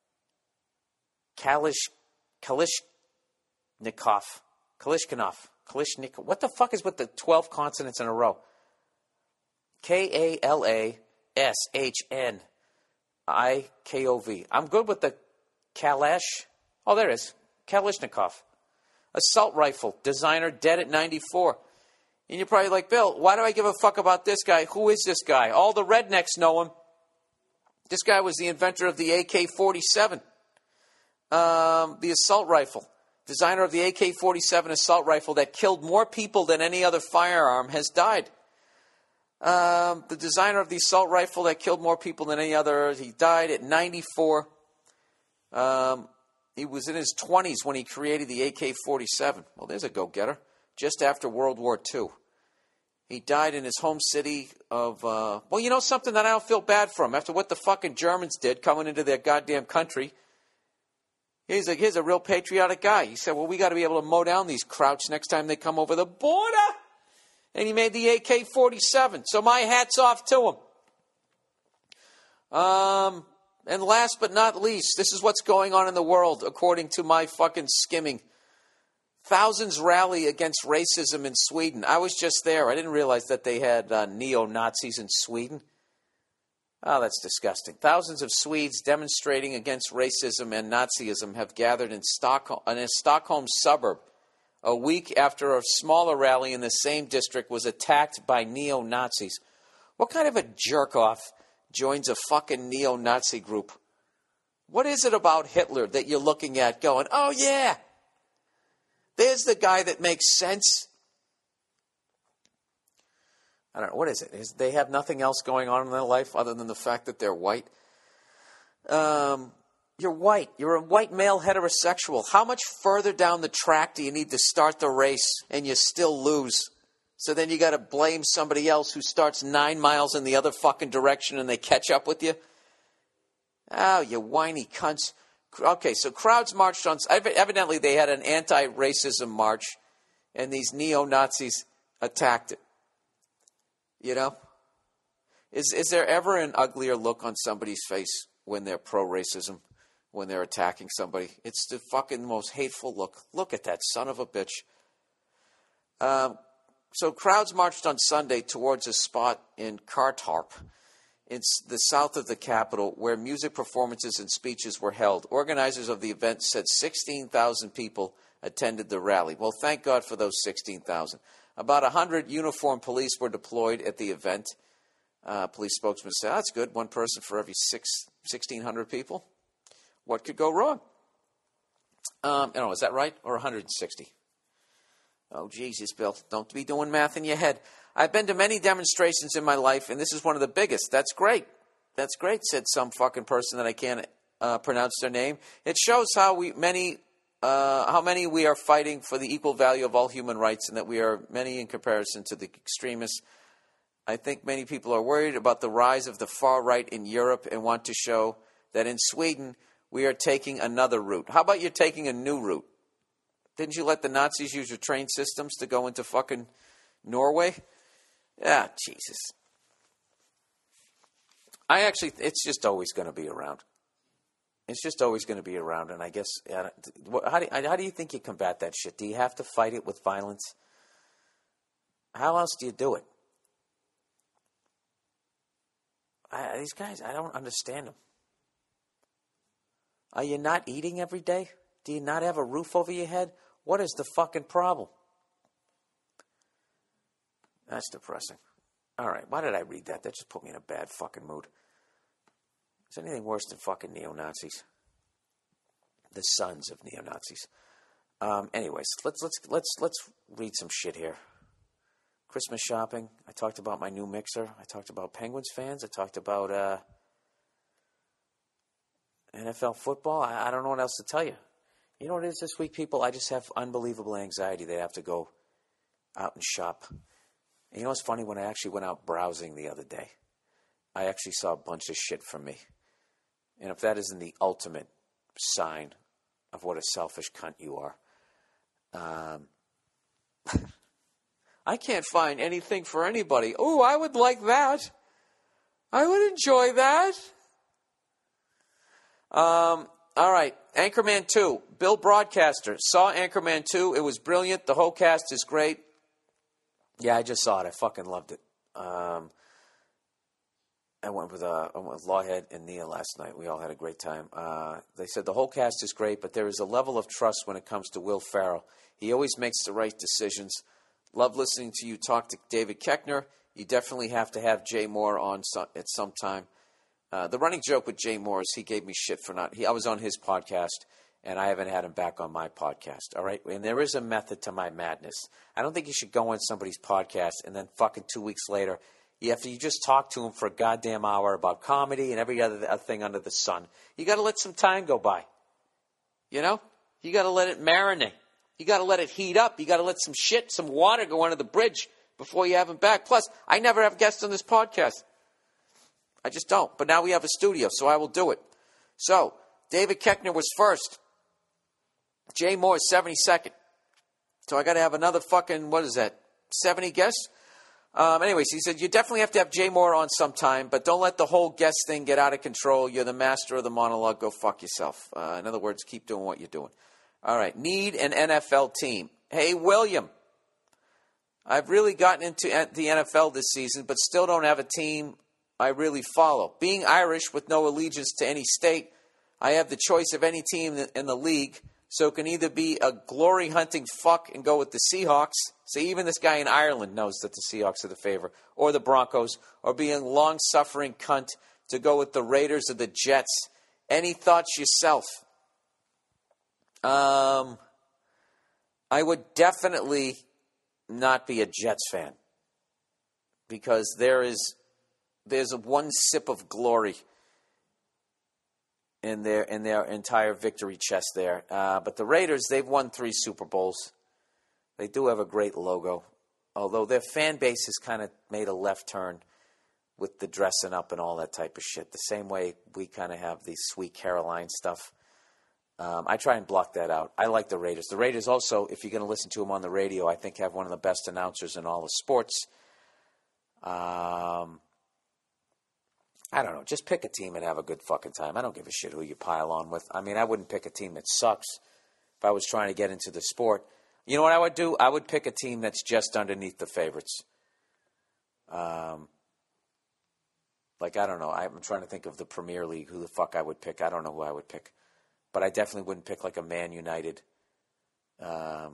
Kalish, Kalishnikov. Kalishnikov. Kalishnikov. What the fuck is with the twelve consonants in a row? K A L A S H N I K O V. I'm good with the Kalash. Oh, there it is. Kalishnikov. Assault rifle. Designer dead at ninety-four. And you're probably like, Bill, why do I give a fuck about this guy? Who is this guy? All the rednecks know him. This guy was the inventor of the A K forty-seven. Um, the assault rifle. Designer of the A K forty-seven assault rifle that killed more people than any other firearm has died. Um, the designer of the assault rifle that killed more people than any other, he died at ninety-four. Um, he was in his twenties when he created the A K forty-seven. Well, there's a go-getter. Just after World War Two. He died in his home city of, uh, well, you know something that I don't feel bad for him. After what the fucking Germans did coming into their goddamn country, he's a, he's a real patriotic guy. He said, well, we got to be able to mow down these krauts next time they come over the border. And he made the A K forty-seven. So my hat's off to him. Um, and last but not least, this is what's going on in the world, according to my fucking skimming. Thousands rally against racism in Sweden. I was just there. I didn't realize that they had uh, neo-Nazis in Sweden. Oh, that's disgusting. Thousands of Swedes demonstrating against racism and Nazism have gathered in Stockholm, in a Stockholm suburb a week after a smaller rally in the same district was attacked by neo-Nazis. What kind of a jerk-off joins a fucking neo-Nazi group? What is it about Hitler that you're looking at going, oh yeah, there's the guy that makes sense? I don't know, what is it? Is they have nothing else going on in their life other than the fact that they're white? Um, you're white. You're a white male heterosexual. How much further down the track do you need to start the race and you still lose? So then you got to blame somebody else who starts nine miles in the other fucking direction and they catch up with you? Oh, you whiny cunts. Okay, so crowds marched on... Evidently, they had an anti-racism march, and these neo-Nazis attacked it. You know? Is is there ever an uglier look on somebody's face when they're pro-racism, when they're attacking somebody? It's the fucking most hateful look. Look at that son of a bitch. Um, so crowds marched on Sunday towards a spot in Kartarp, in the south of the capital, where music performances and speeches were held. Organizers of the event said sixteen thousand people attended the rally. Well, thank God for those sixteen thousand. About one hundred uniformed police were deployed at the event. Uh, police spokesman said, oh, that's good, one person for every six, sixteen hundred people. What could go wrong? Um, I don't know, is that right? Or one hundred sixty? Oh, Jesus, Bill, don't be doing math in your head. I've been to many demonstrations in my life, and this is one of the biggest. That's great. That's great, said some fucking person that I can't uh, pronounce their name. It shows how we many, uh, how many we are fighting for the equal value of all human rights, and that we are many in comparison to the extremists. I think many people are worried about the rise of the far right in Europe and want to show that in Sweden we are taking another route. How about you're taking a new route? Didn't you let the Nazis use your train systems to go into fucking Norway? Yeah, Jesus. I actually, it's just always going to be around. It's just always going to be around, and I guess, how do, how do you think you combat that shit? Do you have to fight it with violence? How else do you do it? I, these guys, I don't understand them. Are you not eating every day? Do you not have a roof over your head? What is the fucking problem? That's depressing. All right, why did I read that? That just put me in a bad fucking mood. Is there anything worse than fucking neo-Nazis? The sons of neo-Nazis. Um, anyways, let's let's let's let's read some shit here. Christmas shopping. I talked about my new mixer. I talked about Penguins fans. I talked about uh, N F L football. I, I don't know what else to tell you. You know what it is this week, people? I just have unbelievable anxiety that I have to go out and shop. And you know what's funny? When I actually went out browsing the other day, I actually saw a bunch of shit from me. And if that isn't the ultimate sign of what a selfish cunt you are, um, I can't find anything for anybody. Oh, I would like that. I would enjoy that. Um, all right, Anchorman two. Bill Broadcaster saw Anchorman two. It was brilliant. The whole cast is great. Yeah, I just saw it. I fucking loved it. Um, I went with uh, I went with Lawhead and Nia last night. We all had a great time. Uh, they said the whole cast is great, but there is a level of trust when it comes to Will Ferrell. He always makes the right decisions. Love listening to you talk to David Koechner. You definitely have to have Jay Moore on some, at some time. Uh, the running joke with Jay Moore is he gave me shit for not... He, I was on his podcast, and I haven't had him back on my podcast, all right? And there is a method to my madness. I don't think you should go on somebody's podcast and then fucking two weeks later, you have to you just talk to him for a goddamn hour about comedy and every other thing under the sun. You got to let some time go by. You know? You got to let it marinate. You got to let it heat up. You got to let some shit, some water go under the bridge before you have him back. Plus, I never have guests on this podcast. I just don't. But now we have a studio, so I will do it. So, David Koechner was first. Jay Moore is seventy-second. So I got to have another fucking, what is that, seventy guests? Um, anyways, he said, you definitely have to have Jay Moore on sometime, but don't let the whole guest thing get out of control. You're the master of the monologue. Go fuck yourself. Uh, in other words, keep doing what you're doing. All right, need an N F L team. Hey, William. I've really gotten into the N F L this season, but still don't have a team I really follow. Being Irish with no allegiance to any state, I have the choice of any team in the league, so it can either be a glory-hunting fuck and go with the Seahawks. So even this guy in Ireland knows that the Seahawks are the favorite, or the Broncos, or being long-suffering cunt to go with the Raiders or the Jets. Any thoughts yourself? Um, I would definitely not be a Jets fan, because there is there's a one sip of glory in their in their entire victory chest there. Uh, but the Raiders, they've won three Super Bowls. They do have a great logo, although their fan base has kind of made a left turn with the dressing up and all that type of shit. The same way we kind of have the Sweet Caroline stuff. Um, I try and block that out. I like the Raiders. The Raiders also, if you're going to listen to them on the radio, I think have one of the best announcers in all of sports. Um, I don't know. Just pick a team and have a good fucking time. I don't give a shit who you pile on with. I mean, I wouldn't pick a team that sucks if I was trying to get into the sport. You know what I would do? I would pick a team that's just underneath the favorites. Um, like, I don't know. I'm trying to think of the Premier League, who the fuck I would pick. I don't know who I would pick. But I definitely wouldn't pick like a Man United. Um,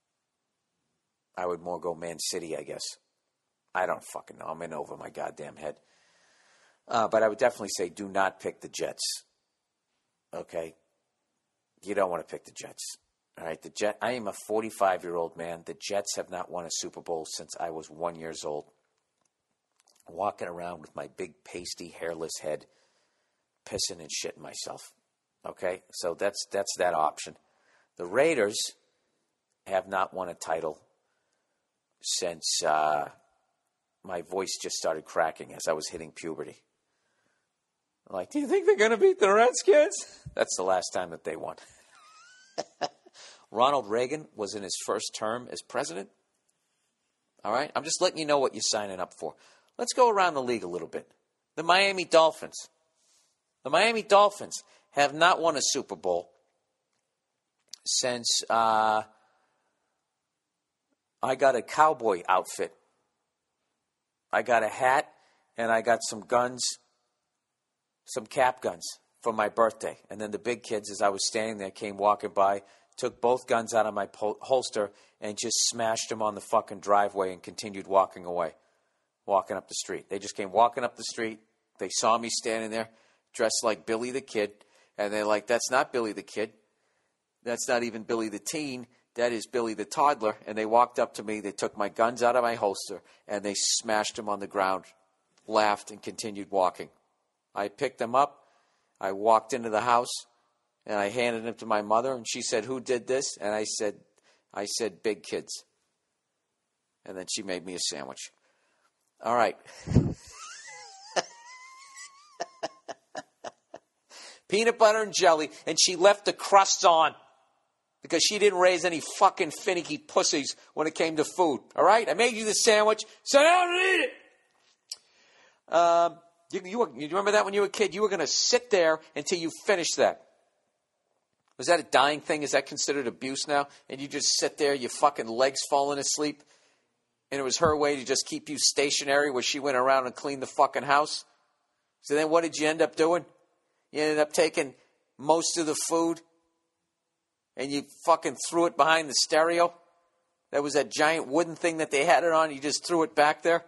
I would more go Man City, I guess. I don't fucking know. I'm in over my goddamn head. Uh, but I would definitely say do not pick the Jets. Okay? You don't want to pick the Jets. All right? The Jet. I am a forty-five-year-old man. The Jets have not won a Super Bowl since I was one years old. Walking around with my big, pasty, hairless head, pissing and shitting myself. Okay, so that's that's that option. The Raiders have not won a title since uh, my voice just started cracking as I was hitting puberty. I'm like, do you think they're going to beat the Redskins? That's the last time that they won. Ronald Reagan was in his first term as president. All right, I'm just letting you know what you're signing up for. Let's go around the league a little bit. The Miami Dolphins. The Miami Dolphins have not won a Super Bowl since uh, I got a cowboy outfit. I got a hat and I got some guns, some cap guns for my birthday. And then the big kids, as I was standing there, came walking by, took both guns out of my pol- holster and just smashed them on the fucking driveway and continued walking away, walking up the street. They just came walking up the street. They saw me standing there dressed like Billy the Kid. And they're like, that's not Billy the Kid. That's not even Billy the Teen. That is Billy the Toddler. And they walked up to me. They took my guns out of my holster, and they smashed them on the ground, laughed, and continued walking. I picked them up. I walked into the house, and I handed them to my mother, and she said, who did this? And I said, I said, big kids. And then she made me a sandwich. All right. Peanut butter and jelly, and she left the crust on because she didn't raise any fucking finicky pussies when it came to food. All right? I made you the sandwich. Sit down and eat it. Um, you, you, were, you remember that when you were a kid? You were going to sit there until you finished that. Was that a dying thing? Is that considered abuse now? And you just sit there, your fucking legs falling asleep, and it was her way to just keep you stationary where she went around and cleaned the fucking house? So then what did you end up doing? You ended up taking most of the food and you fucking threw it behind the stereo. That was that giant wooden thing that they had it on. You just threw it back there.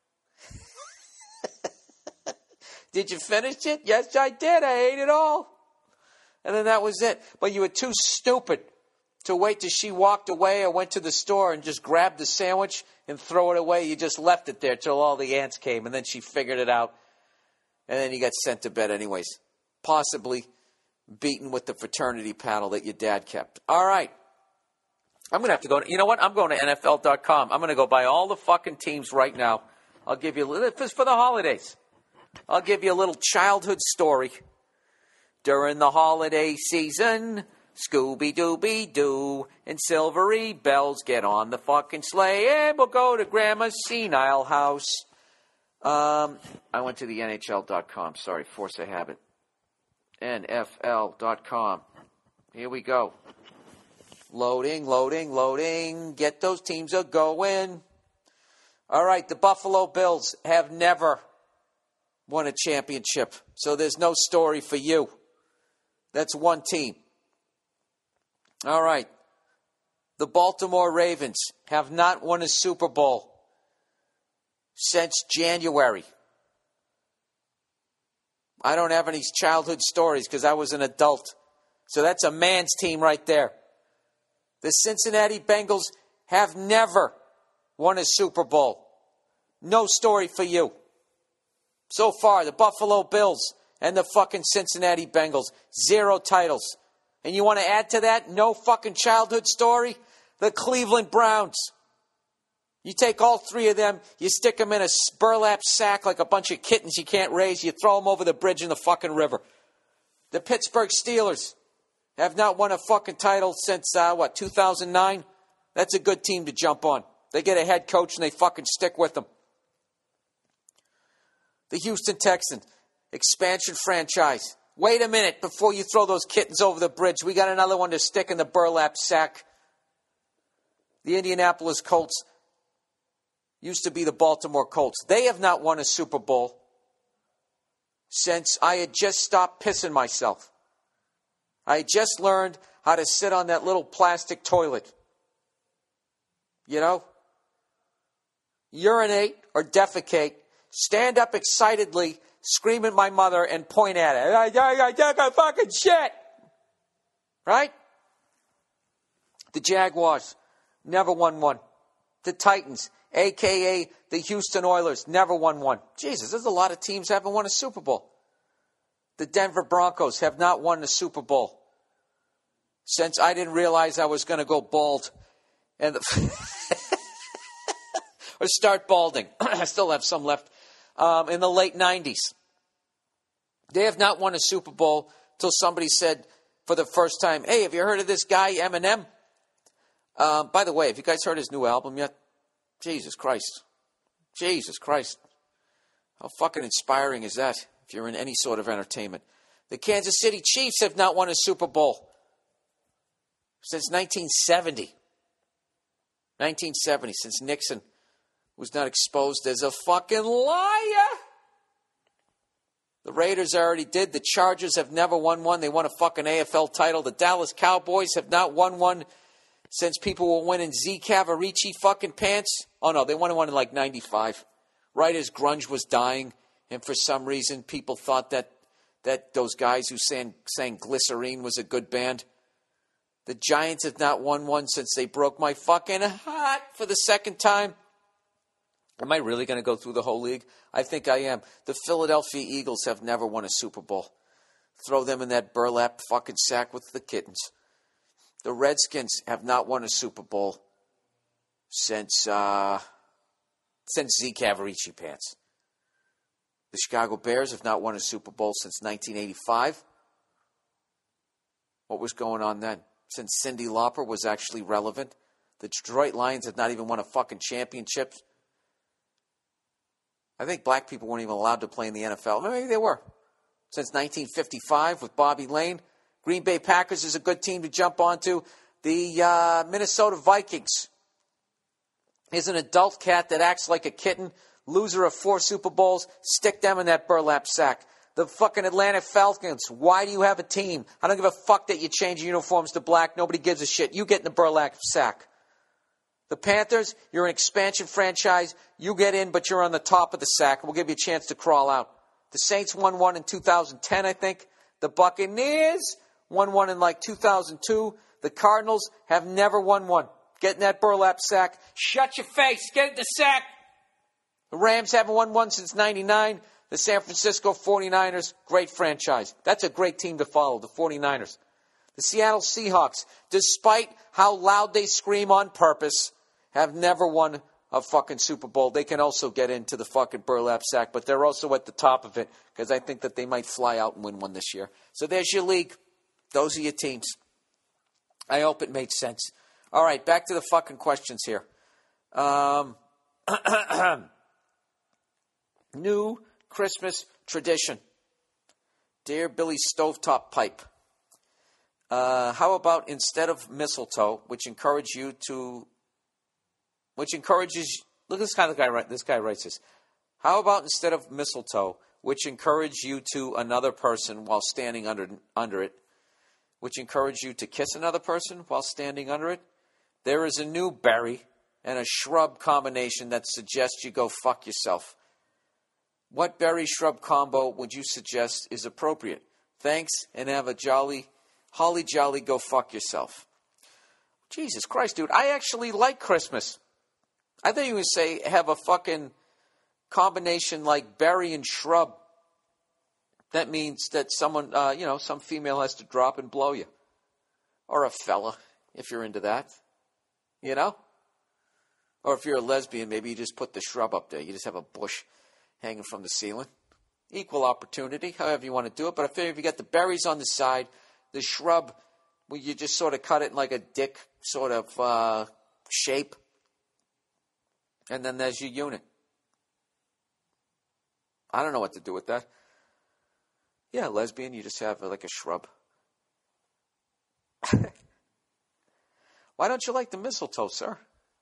Did you finish it? Yes, I did. I ate it all. And then that was it. But you were too stupid to wait till she walked away or went to the store and just grabbed the sandwich and throw it away. You just left it there till all the ants came, and then she figured it out. And then you got sent to bed anyways. Possibly beaten with the fraternity paddle that your dad kept. All right. I'm going to have to go. To, you know what? I'm going to N F L dot com. I'm going to go buy all the fucking teams right now. I'll give you a little, it's for the holidays. I'll give you a little childhood story. During the holiday season, Scooby-Dooby-Doo and Silvery Bells get on the fucking sleigh and we'll go to Grandma's senile house. Um, I went to the N H L dot com. Sorry, force of habit. N F L dot com. Here we go. Loading, loading, loading. Get those teams a going. All right, the Buffalo Bills have never won a championship, so there's no story for you. That's one team. All right. The Baltimore Ravens have not won a Super Bowl since January. I don't have any childhood stories because I was an adult. So that's a man's team right there. The Cincinnati Bengals have never won a Super Bowl. No story for you. So far, the Buffalo Bills and the fucking Cincinnati Bengals, zero titles. And you want to add to that, no fucking childhood story? The Cleveland Browns. You take all three of them, you stick them in a burlap sack like a bunch of kittens you can't raise, you throw them over the bridge in the fucking river. The Pittsburgh Steelers have not won a fucking title since, uh, what, two thousand nine? That's a good team to jump on. They get a head coach and they fucking stick with them. The Houston Texans, expansion franchise. Wait a minute before you throw those kittens over the bridge. We got another one to stick in the burlap sack. The Indianapolis Colts used to be the Baltimore Colts. They have not won a Super Bowl since I had just stopped pissing myself. I had just learned how to sit on that little plastic toilet. You know? Urinate or defecate. Stand up excitedly, scream at my mother, and point at it. I, I, I took a fucking shit. Right? The Jaguars never won one. The Titans, a k a the Houston Oilers, never won one. Jesus, there's a lot of teams that haven't won a Super Bowl. The Denver Broncos have not won a Super Bowl since I didn't realize I was going to go bald. And the or start balding. I still have some left. Um, in the late nineties. They have not won a Super Bowl until somebody said for the first time, hey, have you heard of this guy, Eminem? Um, by the way, have you guys heard his new album yet? Jesus Christ. Jesus Christ. How fucking inspiring is that if you're in any sort of entertainment? The Kansas City Chiefs have not won a Super Bowl since nineteen seventy. nineteen seventy, since Nixon was not exposed as a fucking liar. The Raiders already did. The Chargers have never won one. They won a fucking A F L title. The Dallas Cowboys have not won one since people were winning Z Cavarici fucking pants. Oh, no, they won one in like ninety-five. Right as grunge was dying. And for some reason, people thought that, that those guys who sang, sang Glycerine was a good band. The Giants have not won one since they broke my fucking heart for the second time. Am I really going to go through the whole league? I think I am. The Philadelphia Eagles have never won a Super Bowl. Throw them in that burlap fucking sack with the kittens. The Redskins have not won a Super Bowl since uh, since Z Cavarici pants. The Chicago Bears have not won a Super Bowl since nineteen eighty-five. What was going on then? Since Cyndi Lauper was actually relevant. The Detroit Lions have not even won a fucking championship. I think black people weren't even allowed to play in the N F L. Maybe they were. Since nineteen fifty-five with Bobby Lane. Green Bay Packers is a good team to jump onto. The uh, Minnesota Vikings is an adult cat that acts like a kitten. Loser of four Super Bowls. Stick them in that burlap sack. The fucking Atlanta Falcons. Why do you have a team? I don't give a fuck that you change your uniforms to black. Nobody gives a shit. You get in the burlap sack. The Panthers, you're an expansion franchise. You get in, but you're on the top of the sack. We'll give you a chance to crawl out. The Saints won one in two thousand ten, I think. The Buccaneers won one in like two thousand two. The Cardinals have never won one. Get in that burlap sack. Shut your face. Get in the sack. The Rams haven't won one since ninety-nine. The San Francisco forty-niners, great franchise. That's a great team to follow, the forty-niners. The Seattle Seahawks, despite how loud they scream on purpose, have never won a fucking Super Bowl. They can also get into the fucking burlap sack, but they're also at the top of it because I think that they might fly out and win one this year. So there's your league. Those are your teams. I hope it made sense. All right, back to the fucking questions here. Um, new Christmas tradition. Dear Billy Stovetop Pipe. Uh, how about instead of mistletoe, which encourage you to, which encourages, look at this kind of guy, this guy writes this. How about instead of mistletoe, which encourage you to another person while standing under under it, which encourage you to kiss another person while standing under it, there is a new berry and a shrub combination that suggests you go fuck yourself. What berry shrub combo would you suggest is appropriate? Thanks, and have a jolly, holly jolly go fuck yourself. Jesus Christ, dude, I actually like Christmas. I thought you would say have a fucking combination like berry and shrub. That means that someone, uh, you know, some female has to drop and blow you. Or a fella, if you're into that. You know? Or if you're a lesbian, maybe you just put the shrub up there. You just have a bush hanging from the ceiling. Equal opportunity, however you want to do it. But I figure if you got the berries on the side, the shrub, well, you just sort of cut it in like a dick sort of uh, shape. And then there's your unit. I don't know what to do with that. Yeah, lesbian, you just have uh, like a shrub. Why don't you like the mistletoe, sir?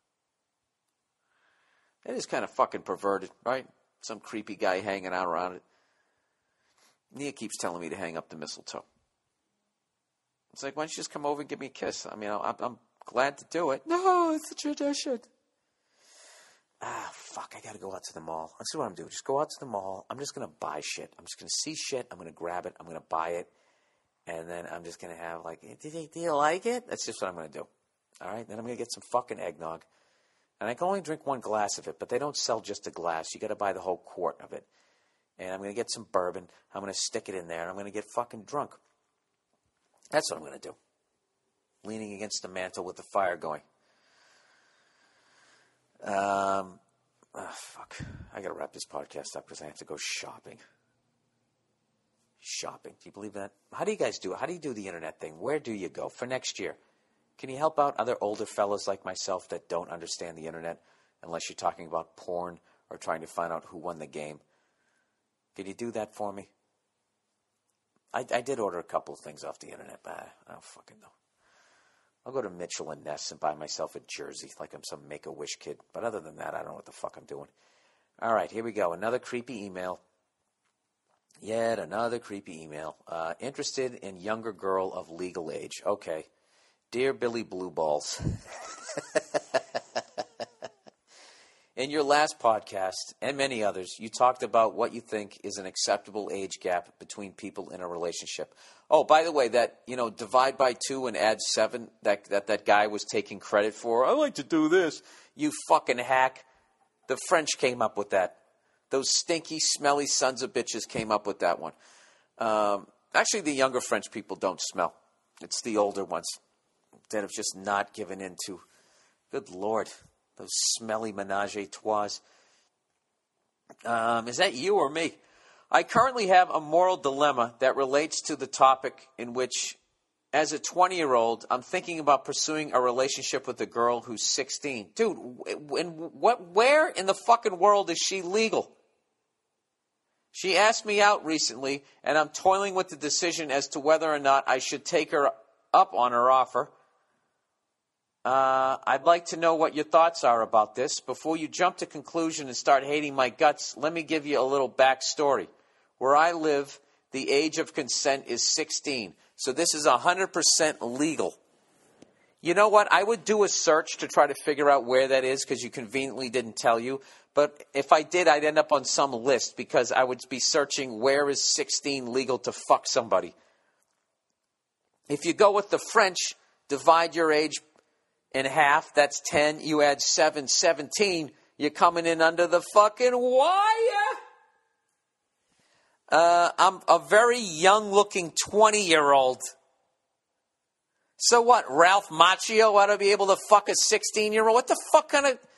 It is kind of fucking perverted, right? Some creepy guy hanging out around it. Nia keeps telling me to hang up the mistletoe. It's like, why don't you just come over and give me a kiss? I mean, I'm, I'm glad to do it. No, it's a tradition. Ah, fuck, I gotta go out to the mall. Let's see what I'm doing. Just go out to the mall. I'm just gonna buy shit. I'm just gonna see shit. I'm gonna grab it. I'm gonna buy it. And then I'm just gonna have like, do you, do you like it? That's just what I'm gonna do. All right? Then I'm gonna get some fucking eggnog. And I can only drink one glass of it, but they don't sell just a glass. You gotta buy the whole quart of it. And I'm gonna get some bourbon. I'm gonna stick it in there, and I'm gonna get fucking drunk. That's what I'm gonna do. Leaning against the mantle with the fire going. Um, oh, fuck. I gotta wrap this podcast up because I have to go shopping. Shopping. Do you believe that? How do you guys do it? How do you do the internet thing? Where do you go for next year? Can you help out other older fellas like myself that don't understand the internet unless you're talking about porn or trying to find out who won the game? Can you do that for me? I, I did order a couple of things off the internet, but I, I don't fucking know. I'll go to Mitchell and Ness and buy myself a jersey like I'm some Make-A-Wish kid. But other than that, I don't know what the fuck I'm doing. All right, here we go. Another creepy email. Yet another creepy email. Uh, interested in younger girl of legal age. Okay. Dear Billy Blue Balls. In your last podcast, and many others, you talked about what you think is an acceptable age gap between people in a relationship. Oh, by the way, that, you know, divide by two and add seven, that that, that guy was taking credit for, I like to do this. You fucking hack. The French came up with that. Those stinky, smelly sons of bitches came up with that one. Um, actually, the younger French people don't smell. It's the older ones that have just not given in to, good Lord, those smelly menage a trois. Um, is that you or me? I currently have a moral dilemma that relates to the topic in which, as a twenty-year-old, I'm thinking about pursuing a relationship with a girl who's sixteen. Dude, in what? Where in the fucking world is she legal? She asked me out recently, and I'm toiling with the decision as to whether or not I should take her up on her offer. Uh, I'd like to know what your thoughts are about this. Before you jump to conclusion and start hating my guts, let me give you a little backstory. Where I live, the age of consent is sixteen. So this is one hundred percent legal. You know what? I would do a search to try to figure out where that is because you conveniently didn't tell you. But if I did, I'd end up on some list because I would be searching where is sixteen legal to fuck somebody. If you go with the French, divide your age in half, that's ten. You add seven, seventeen. You're coming in under the fucking wire. Uh, I'm a very young-looking twenty-year-old. So what, Ralph Macchio ought to be able to fuck a sixteen-year-old? What the fuck kind of...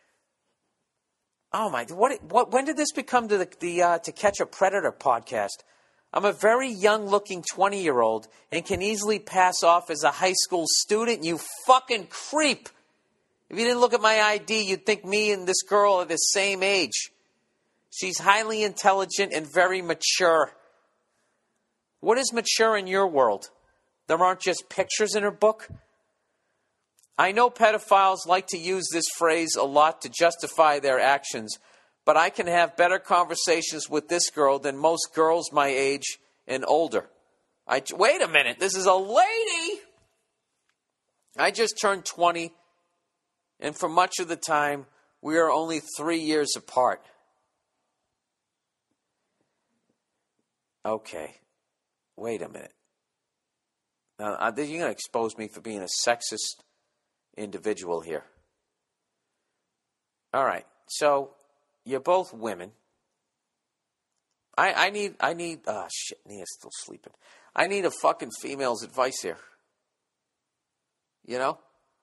Oh, my... What? What? When did this become to the, the uh, To Catch a Predator podcast? I'm a very young-looking twenty-year-old and can easily pass off as a high school student, you fucking creep. If you didn't look at my I D, you'd think me and this girl are the same age. She's highly intelligent and very mature. What is mature in your world? There aren't just pictures in her book? I know pedophiles like to use this phrase a lot to justify their actions, but I can have better conversations with this girl than most girls my age and older. I, wait a minute, this is a lady! I just turned twenty, and for much of the time, we are only three years apart. Okay, wait a minute. Now, you're going to expose me for being a sexist individual here. All right, so you're both women. I, I need, I need, ah, oh, shit, Nia's still sleeping. I need a fucking female's advice here. You know?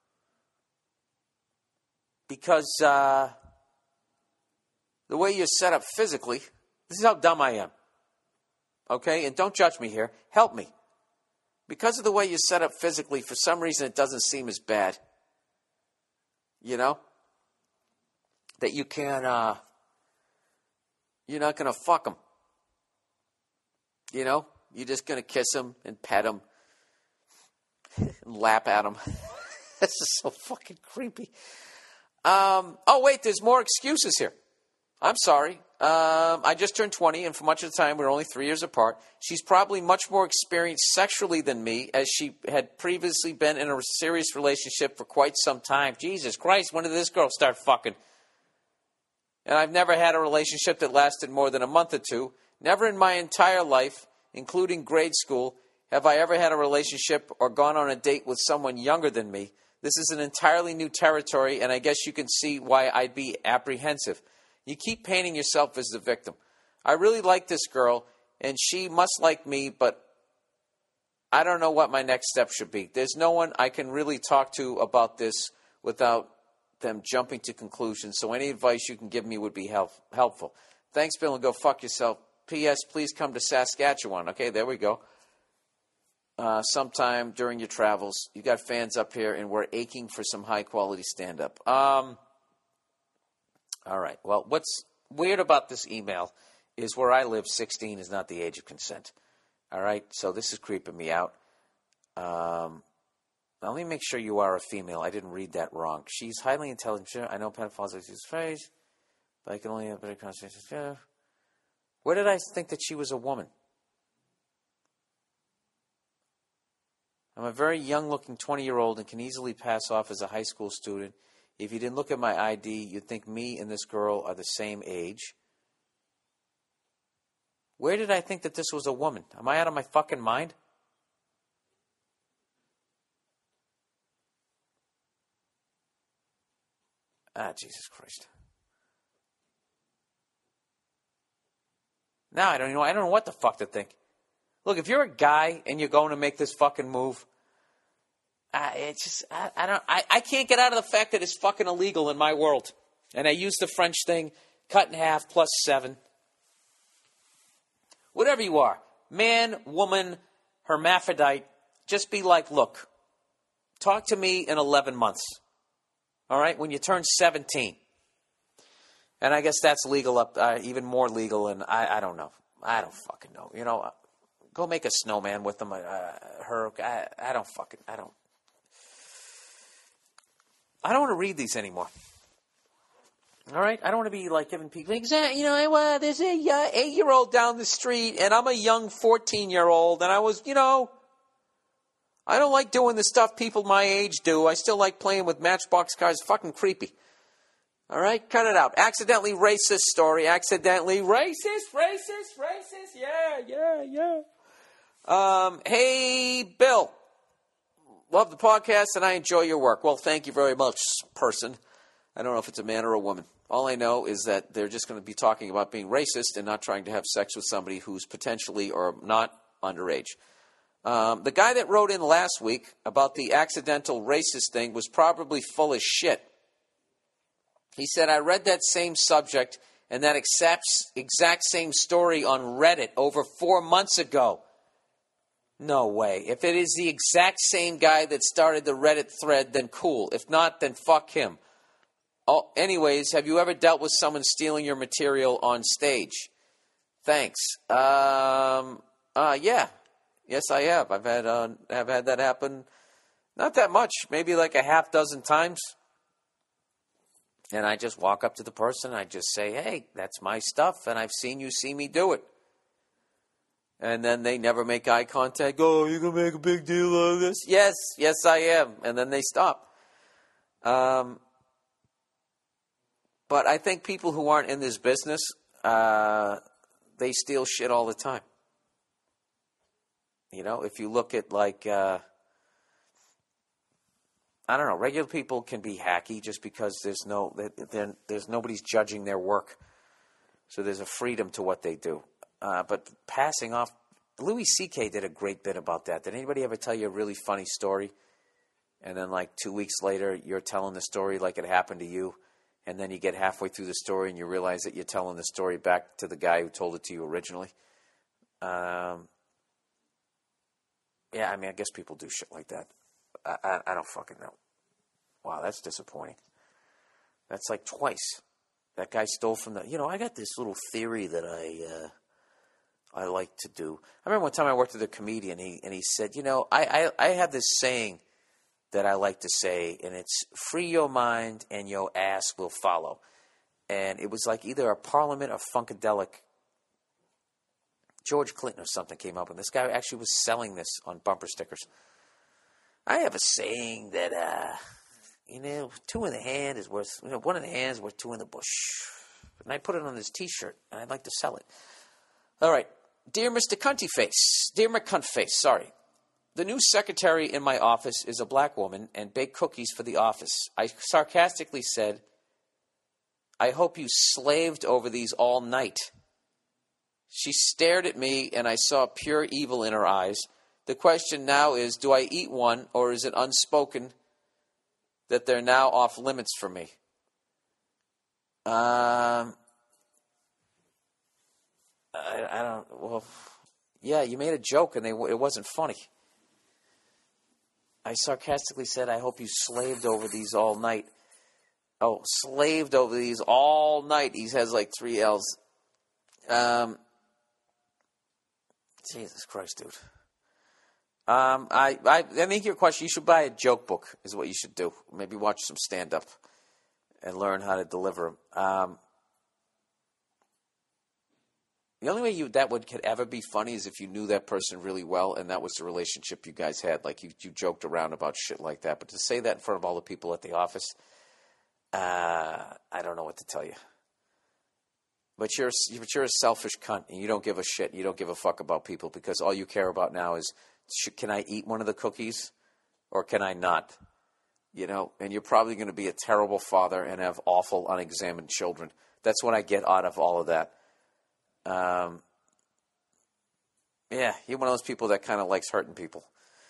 Because uh, the way you're set up physically, this is how dumb I am. Okay? And don't judge me here. Help me. Because of the way you're set up physically, for some reason it doesn't seem as bad. You know? That you can, uh, you're not going to fuck them. You know? You're just going to kiss them and pet them and lap at them. This is so fucking creepy. Um, oh, wait, there's more excuses here. I'm sorry. Um, I just turned twenty, and for much of the time, we we're only three years apart. She's probably much more experienced sexually than me, as she had previously been in a serious relationship for quite some time. Jesus Christ, when did this girl start fucking? And I've never had a relationship that lasted more than a month or two. Never in my entire life, including grade school, have I ever had a relationship or gone on a date with someone younger than me. This is an entirely new territory, and I guess you can see why I'd be apprehensive. You keep painting yourself as the victim. I really like this girl, and she must like me, but I don't know what my next step should be. There's no one I can really talk to about this without them jumping to conclusions, so any advice you can give me would be help, helpful. Thanks, Bill, and go fuck yourself. P S. Please come to Saskatchewan. Okay, there we go. Uh, sometime during your travels. You got fans up here, and we're aching for some high-quality stand-up. Um... All right. Well, what's weird about this email is where I live, sixteen is not the age of consent. All right? So this is creeping me out. Um, let me make sure you are a female. I didn't read that wrong. She's highly intelligent. I know pedophiles like to use phrase, but I can only have better conversation. Where did I think that she was a woman? I'm a very young-looking twenty-year-old and can easily pass off as a high school student. If you didn't look at my I D, you'd think me and this girl are the same age. Where did I think that this was a woman? Am I out of my fucking mind? Ah, Jesus Christ. Now I don't know. I don't know what the fuck to think. Look, if you're a guy and you're going to make this fucking move, Uh, it's just, I, I don't, I, I can't get out of the fact that it's fucking illegal in my world. And I use the French thing, cut in half plus seven. Whatever you are, man, woman, hermaphrodite, just be like, look, talk to me in eleven months. All right, when you turn seventeen. And I guess that's legal up, uh, even more legal, and I, I don't know. I don't fucking know. You know, go make a snowman with them, uh, her, I, I don't fucking, I don't. I don't want to read these anymore. All right? I don't want to be like giving people, you know, well, there's a uh, eight-year-old down the street, and I'm a young fourteen-year-old, and I was, you know, I don't like doing the stuff people my age do. I still like playing with Matchbox cars. Fucking creepy. All right? Cut it out. Accidentally racist story. Accidentally racist, racist, racist. Yeah, yeah, yeah. Um, hey, Bill. Love the podcast, and I enjoy your work. Well, thank you very much, person. I don't know if it's a man or a woman. All I know is that they're just going to be talking about being racist and not trying to have sex with somebody who's potentially or not underage. Um, the guy that wrote in last week about the accidental racist thing was probably full of shit. He said, I read that same subject and that exact, exact same story on Reddit over four months ago. No way. If it is the exact same guy that started the Reddit thread, then cool. If not, then fuck him. Oh, anyways, have you ever dealt with someone stealing your material on stage? Thanks. Um, uh, yeah. Yes, I have. I've had uh, I've had that happen. Not that much, maybe like a half dozen times. And I just walk up to the person. I just say, "Hey, that's my stuff, and I've seen you see me do it." And then they never make eye contact. Oh, you're gonna make a big deal out of this? Yes, yes, I am. And then they stop. Um, but I think people who aren't in this business, uh, they steal shit all the time. You know, if you look at like, uh, I don't know, regular people can be hacky just because there's no, there's nobody's judging their work, so there's a freedom to what they do. Uh, but passing off, Louis C K did a great bit about that. Did anybody ever tell you a really funny story, and then like two weeks later you're telling the story like it happened to you, and then you get halfway through the story and you realize that you're telling the story back to the guy who told it to you originally? Um. Yeah, I mean, I guess people do shit like that. I, I, I don't fucking know. Wow, that's disappointing. That's like twice. That guy stole from the... You know, I got this little theory that I uh, I like to do. I remember one time I worked with a comedian, he, and he said, you know, I, I, I have this saying that I like to say, and it's, free your mind and your ass will follow. And it was like either a Parliament or Funkadelic, George Clinton or something came up, and this guy actually was selling this on bumper stickers. I have a saying that, uh, you know, two in the hand is worth, you know, one in the hand is worth two in the bush. And I put it on this T-shirt, and I'd like to sell it. All right. Dear Mister Cuntyface, Dear McCuntface, sorry. The new secretary in my office is a black woman and baked cookies for the office. I sarcastically said, I hope you slaved over these all night. She stared at me, and I saw pure evil in her eyes. The question now is, do I eat one, or is it unspoken that they're now off limits for me? Um, I, I don't, well, yeah, you made a joke, and they, it wasn't funny. I sarcastically said, I hope you slaved over these all night. Oh, slaved over these all night. He has like three L's. Um... Jesus Christ, dude. Um, I, I, I think your question, you should buy a joke book, is what you should do. Maybe watch some stand-up and learn how to deliver them. Um, the only way you that would could ever be funny is if you knew that person really well, and that was the relationship you guys had. Like, you, you joked around about shit like that. But to say that in front of all the people at the office, uh, I don't know what to tell you. But you're, but you're a selfish cunt, and you don't give a shit. You don't give a fuck about people, because all you care about now is, should, can I eat one of the cookies or can I not? You know, and you're probably going to be a terrible father and have awful, unexamined children. That's what I get out of all of that. Um, yeah, you're one of those people that kind of likes hurting people.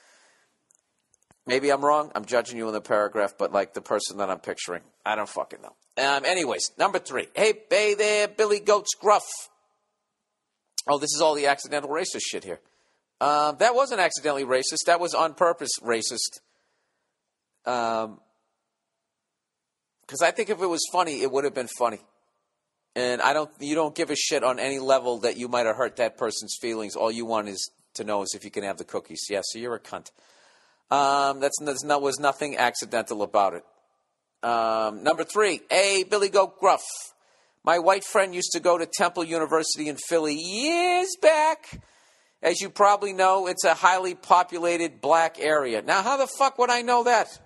Maybe I'm wrong. I'm judging you in the paragraph, but like the person that I'm picturing, I don't fucking know. Um, anyways, number three. Hey, hey there, Billy Goat Scruff. Oh, this is all the accidental racist shit here. Um, that wasn't accidentally racist. That was on purpose racist. Um, because I think if it was funny, it would have been funny. And I don't. You don't give a shit on any level that you might have hurt that person's feelings. All you want is to know is if you can have the cookies. Yeah, so you're a cunt. Um, that's, that's not, was nothing accidental about it. Um, number three, hey, Billy Goat Gruff. My white friend used to go to Temple University in Philly years back. As you probably know, it's a highly populated black area. Now, how the fuck would I know that?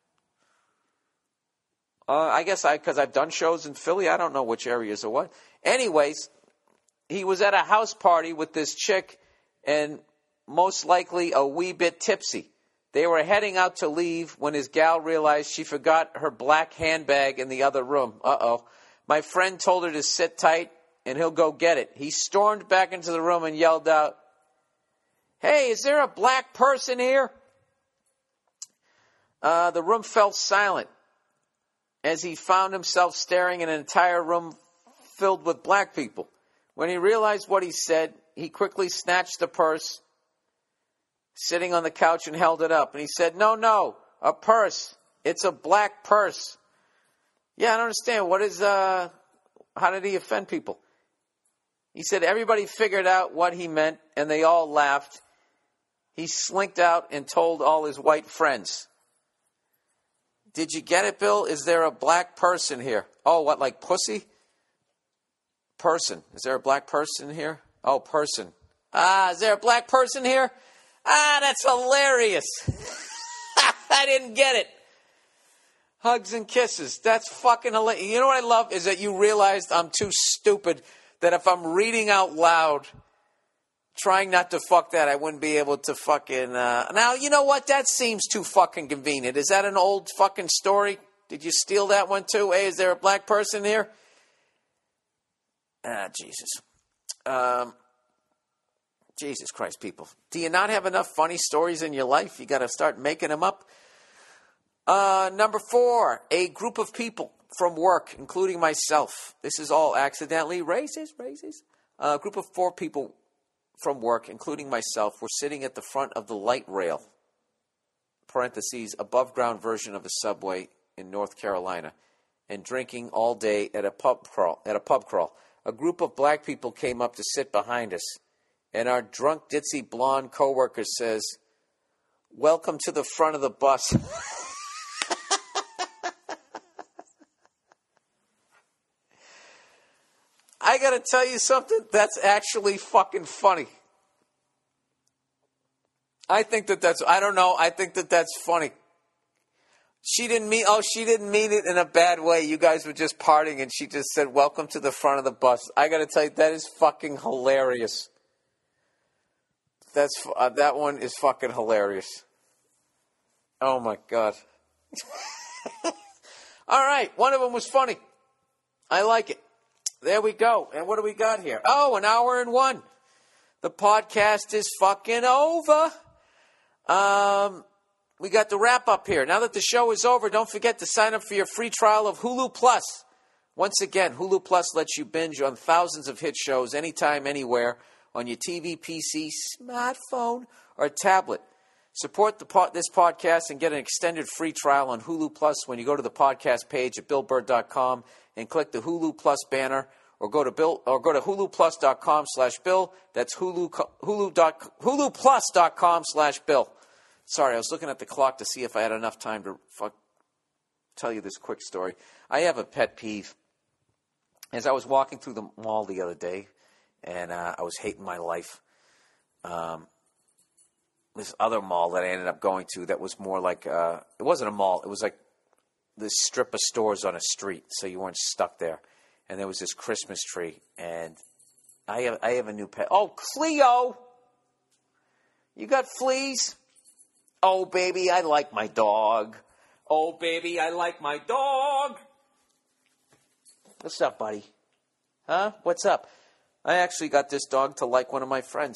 Uh, I guess I, because I've done shows in Philly, I don't know which areas or what. Anyways, he was at a house party with this chick and most likely a wee bit tipsy. They were heading out to leave when his gal realized she forgot her black handbag in the other room. Uh-oh. My friend told her to sit tight and he'll go get it. He stormed back into the room and yelled out, "Hey, is there a black person here?" Uh, the room fell silent as he found himself staring at an entire room filled with black people. When he realized what he said, he quickly snatched the purse sitting on the couch and held it up. And he said, no, no, a purse. It's a black purse. Yeah, I don't understand. What is, uh, how did he offend people? He said everybody figured out what he meant and they all laughed. He slinked out and told all his white friends. Did you get it, Bill? Is there a black person here? Oh, what, like pussy? Person. Is there a black person here? Oh, person. Ah, is there a black person here? Ah, that's hilarious. I didn't get it. Hugs and kisses. That's fucking hilarious. You know what I love is that you realized I'm too stupid that if I'm reading out loud, trying not to fuck that, I wouldn't be able to fucking... Uh... Now, you know what? That seems too fucking convenient. Is that an old fucking story? Did you steal that one too? Hey, is there a black person here? Ah, Jesus. Um, Jesus Christ, people. Do you not have enough funny stories in your life? You got to start making them up. Uh, number four, a group of people from work, including myself. This is all accidentally racist, racist. A group of four people from work, including myself, were sitting at the front of the light rail, parentheses, above ground version of the subway in North Carolina, and drinking all day at a pub crawl. At a pub crawl, a group of black people came up to sit behind us, and our drunk, ditzy, blonde coworker says, "Welcome to the front of the bus." I gotta tell you something, that's actually fucking funny. I think that that's, I don't know, I think that that's funny. She didn't mean, oh, she didn't mean it in a bad way. You guys were just partying and she just said, "Welcome to the front of the bus." I gotta tell you, that is fucking hilarious. That's, uh, that one is fucking hilarious. Oh my God. All right, one of them was funny. I like it. There we go. And what do we got here? Oh, an hour and one. The podcast is fucking over. Um, we got the wrap up here. Now that the show is over, don't forget to sign up for your free trial of Hulu Plus. Once again, Hulu Plus lets you binge on thousands of hit shows anytime, anywhere, on your T V, P C, smartphone, or tablet. Support the po- this podcast and get an extended free trial on Hulu Plus when you go to the podcast page at bill burr dot com and click the Hulu Plus banner, or go to Bill or go to hulu plus dot com slash bill. That's Hulu Hulu dot hulu plus dot com slash bill. Sorry, I was looking at the clock to see if I had enough time to fuck, tell you this quick story. I have a pet peeve. As I was walking through the mall the other day, and uh, I was hating my life. Um, this other mall that I ended up going to that was more like, uh, it wasn't a mall, it was like this strip of stores on a street, so you weren't stuck there. And there was this Christmas tree, and I have I have a new pet. Oh, Cleo! You got fleas? Oh, baby, I like my dog. Oh, baby, I like my dog. What's up, buddy? Huh? What's up? I actually got this dog to like one of my friends.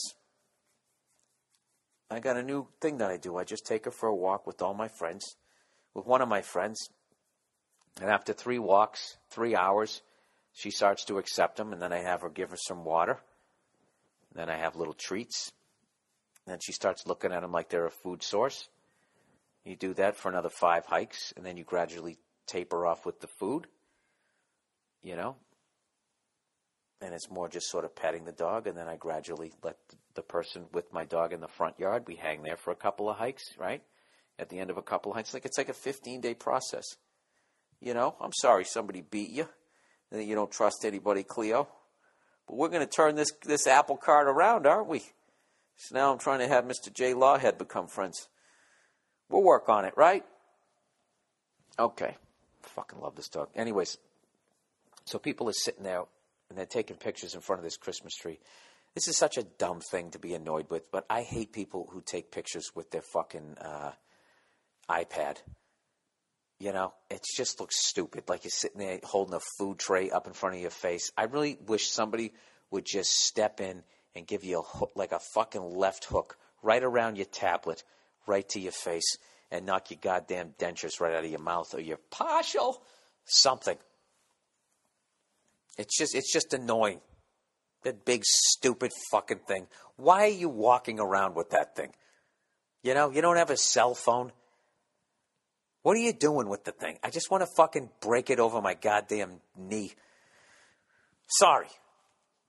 I got a new thing that I do. I just take her for a walk with all my friends, with one of my friends. And after three walks, three hours, she starts to accept them. And then I have her give her some water. Then I have little treats. And then she starts looking at them like they're a food source. You do that for another five hikes. And then you gradually taper off with the food. You know. And it's more just sort of petting the dog, and then I gradually let the person with my dog in the front yard, we hang there for a couple of hikes, right? At the end of a couple of hikes, like it's like a fifteen-day process. You know, I'm sorry somebody beat you, and you don't trust anybody, Cleo. But we're going to turn this this apple cart around, aren't we? So now I'm trying to have Mister J. Lawhead become friends. We'll work on it, right? Okay. Fucking love this dog. Anyways, so people are sitting there, and they're taking pictures in front of this Christmas tree. This is such a dumb thing to be annoyed with, but I hate people who take pictures with their fucking uh, iPad. You know, it just looks stupid. Like you're sitting there holding a food tray up in front of your face. I really wish somebody would just step in and give you a hook, like a fucking left hook right around your tablet, right to your face, and knock your goddamn dentures right out of your mouth or your partial something. It's just it's just annoying. That big, stupid fucking thing. Why are you walking around with that thing? You know, you don't have a cell phone. What are you doing with the thing? I just want to fucking break it over my goddamn knee. Sorry.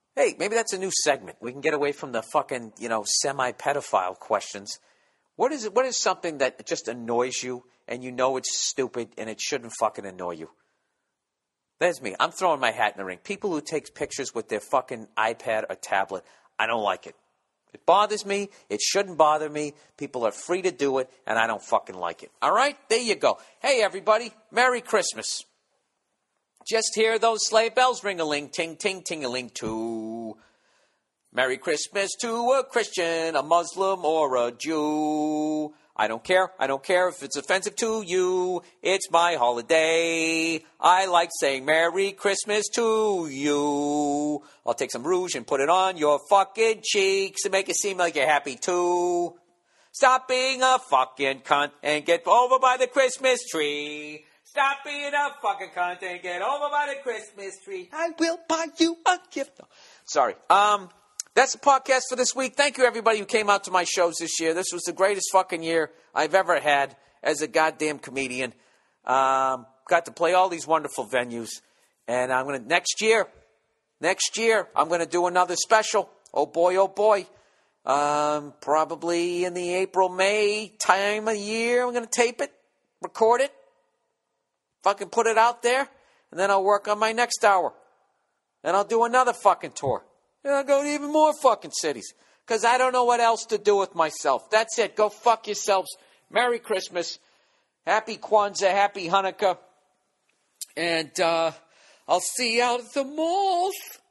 Hey, maybe that's a new segment. We can get away from the fucking, you know, semi-pedophile questions. What is it? What is something that just annoys you and you know it's stupid and it shouldn't fucking annoy you? That's me. I'm throwing my hat in the ring. People who take pictures with their fucking iPad or tablet, I don't like it. It bothers me. It shouldn't bother me. People are free to do it, and I don't fucking like it. All right? There you go. Hey, everybody. Merry Christmas. Just hear those sleigh bells ring-a-ling, ting, ting, ting-a-ling, too. Merry Christmas to a Christian, a Muslim, or a Jew. I don't care. I don't care if it's offensive to you. It's my holiday. I like saying Merry Christmas to you. I'll take some rouge and put it on your fucking cheeks and make it seem like you're happy too. Stop being a fucking cunt and get over by the Christmas tree. Stop being a fucking cunt and get over by the Christmas tree. I will buy you a gift. No. Sorry. Um... That's the podcast for this week. Thank you, everybody who came out to my shows this year. This was the greatest fucking year I've ever had as a goddamn comedian. Um, got to play all these wonderful venues. And I'm going to, next year, next year, I'm going to do another special. Oh, boy, oh, boy. Um, probably in the April, May time of year, I'm going to tape it, record it, fucking put it out there, and then I'll work on my next hour. Then I'll do another fucking tour. And I'll go to even more fucking cities. Because I don't know what else to do with myself. That's it. Go fuck yourselves. Merry Christmas. Happy Kwanzaa. Happy Hanukkah. And uh, I'll see you out at the malls.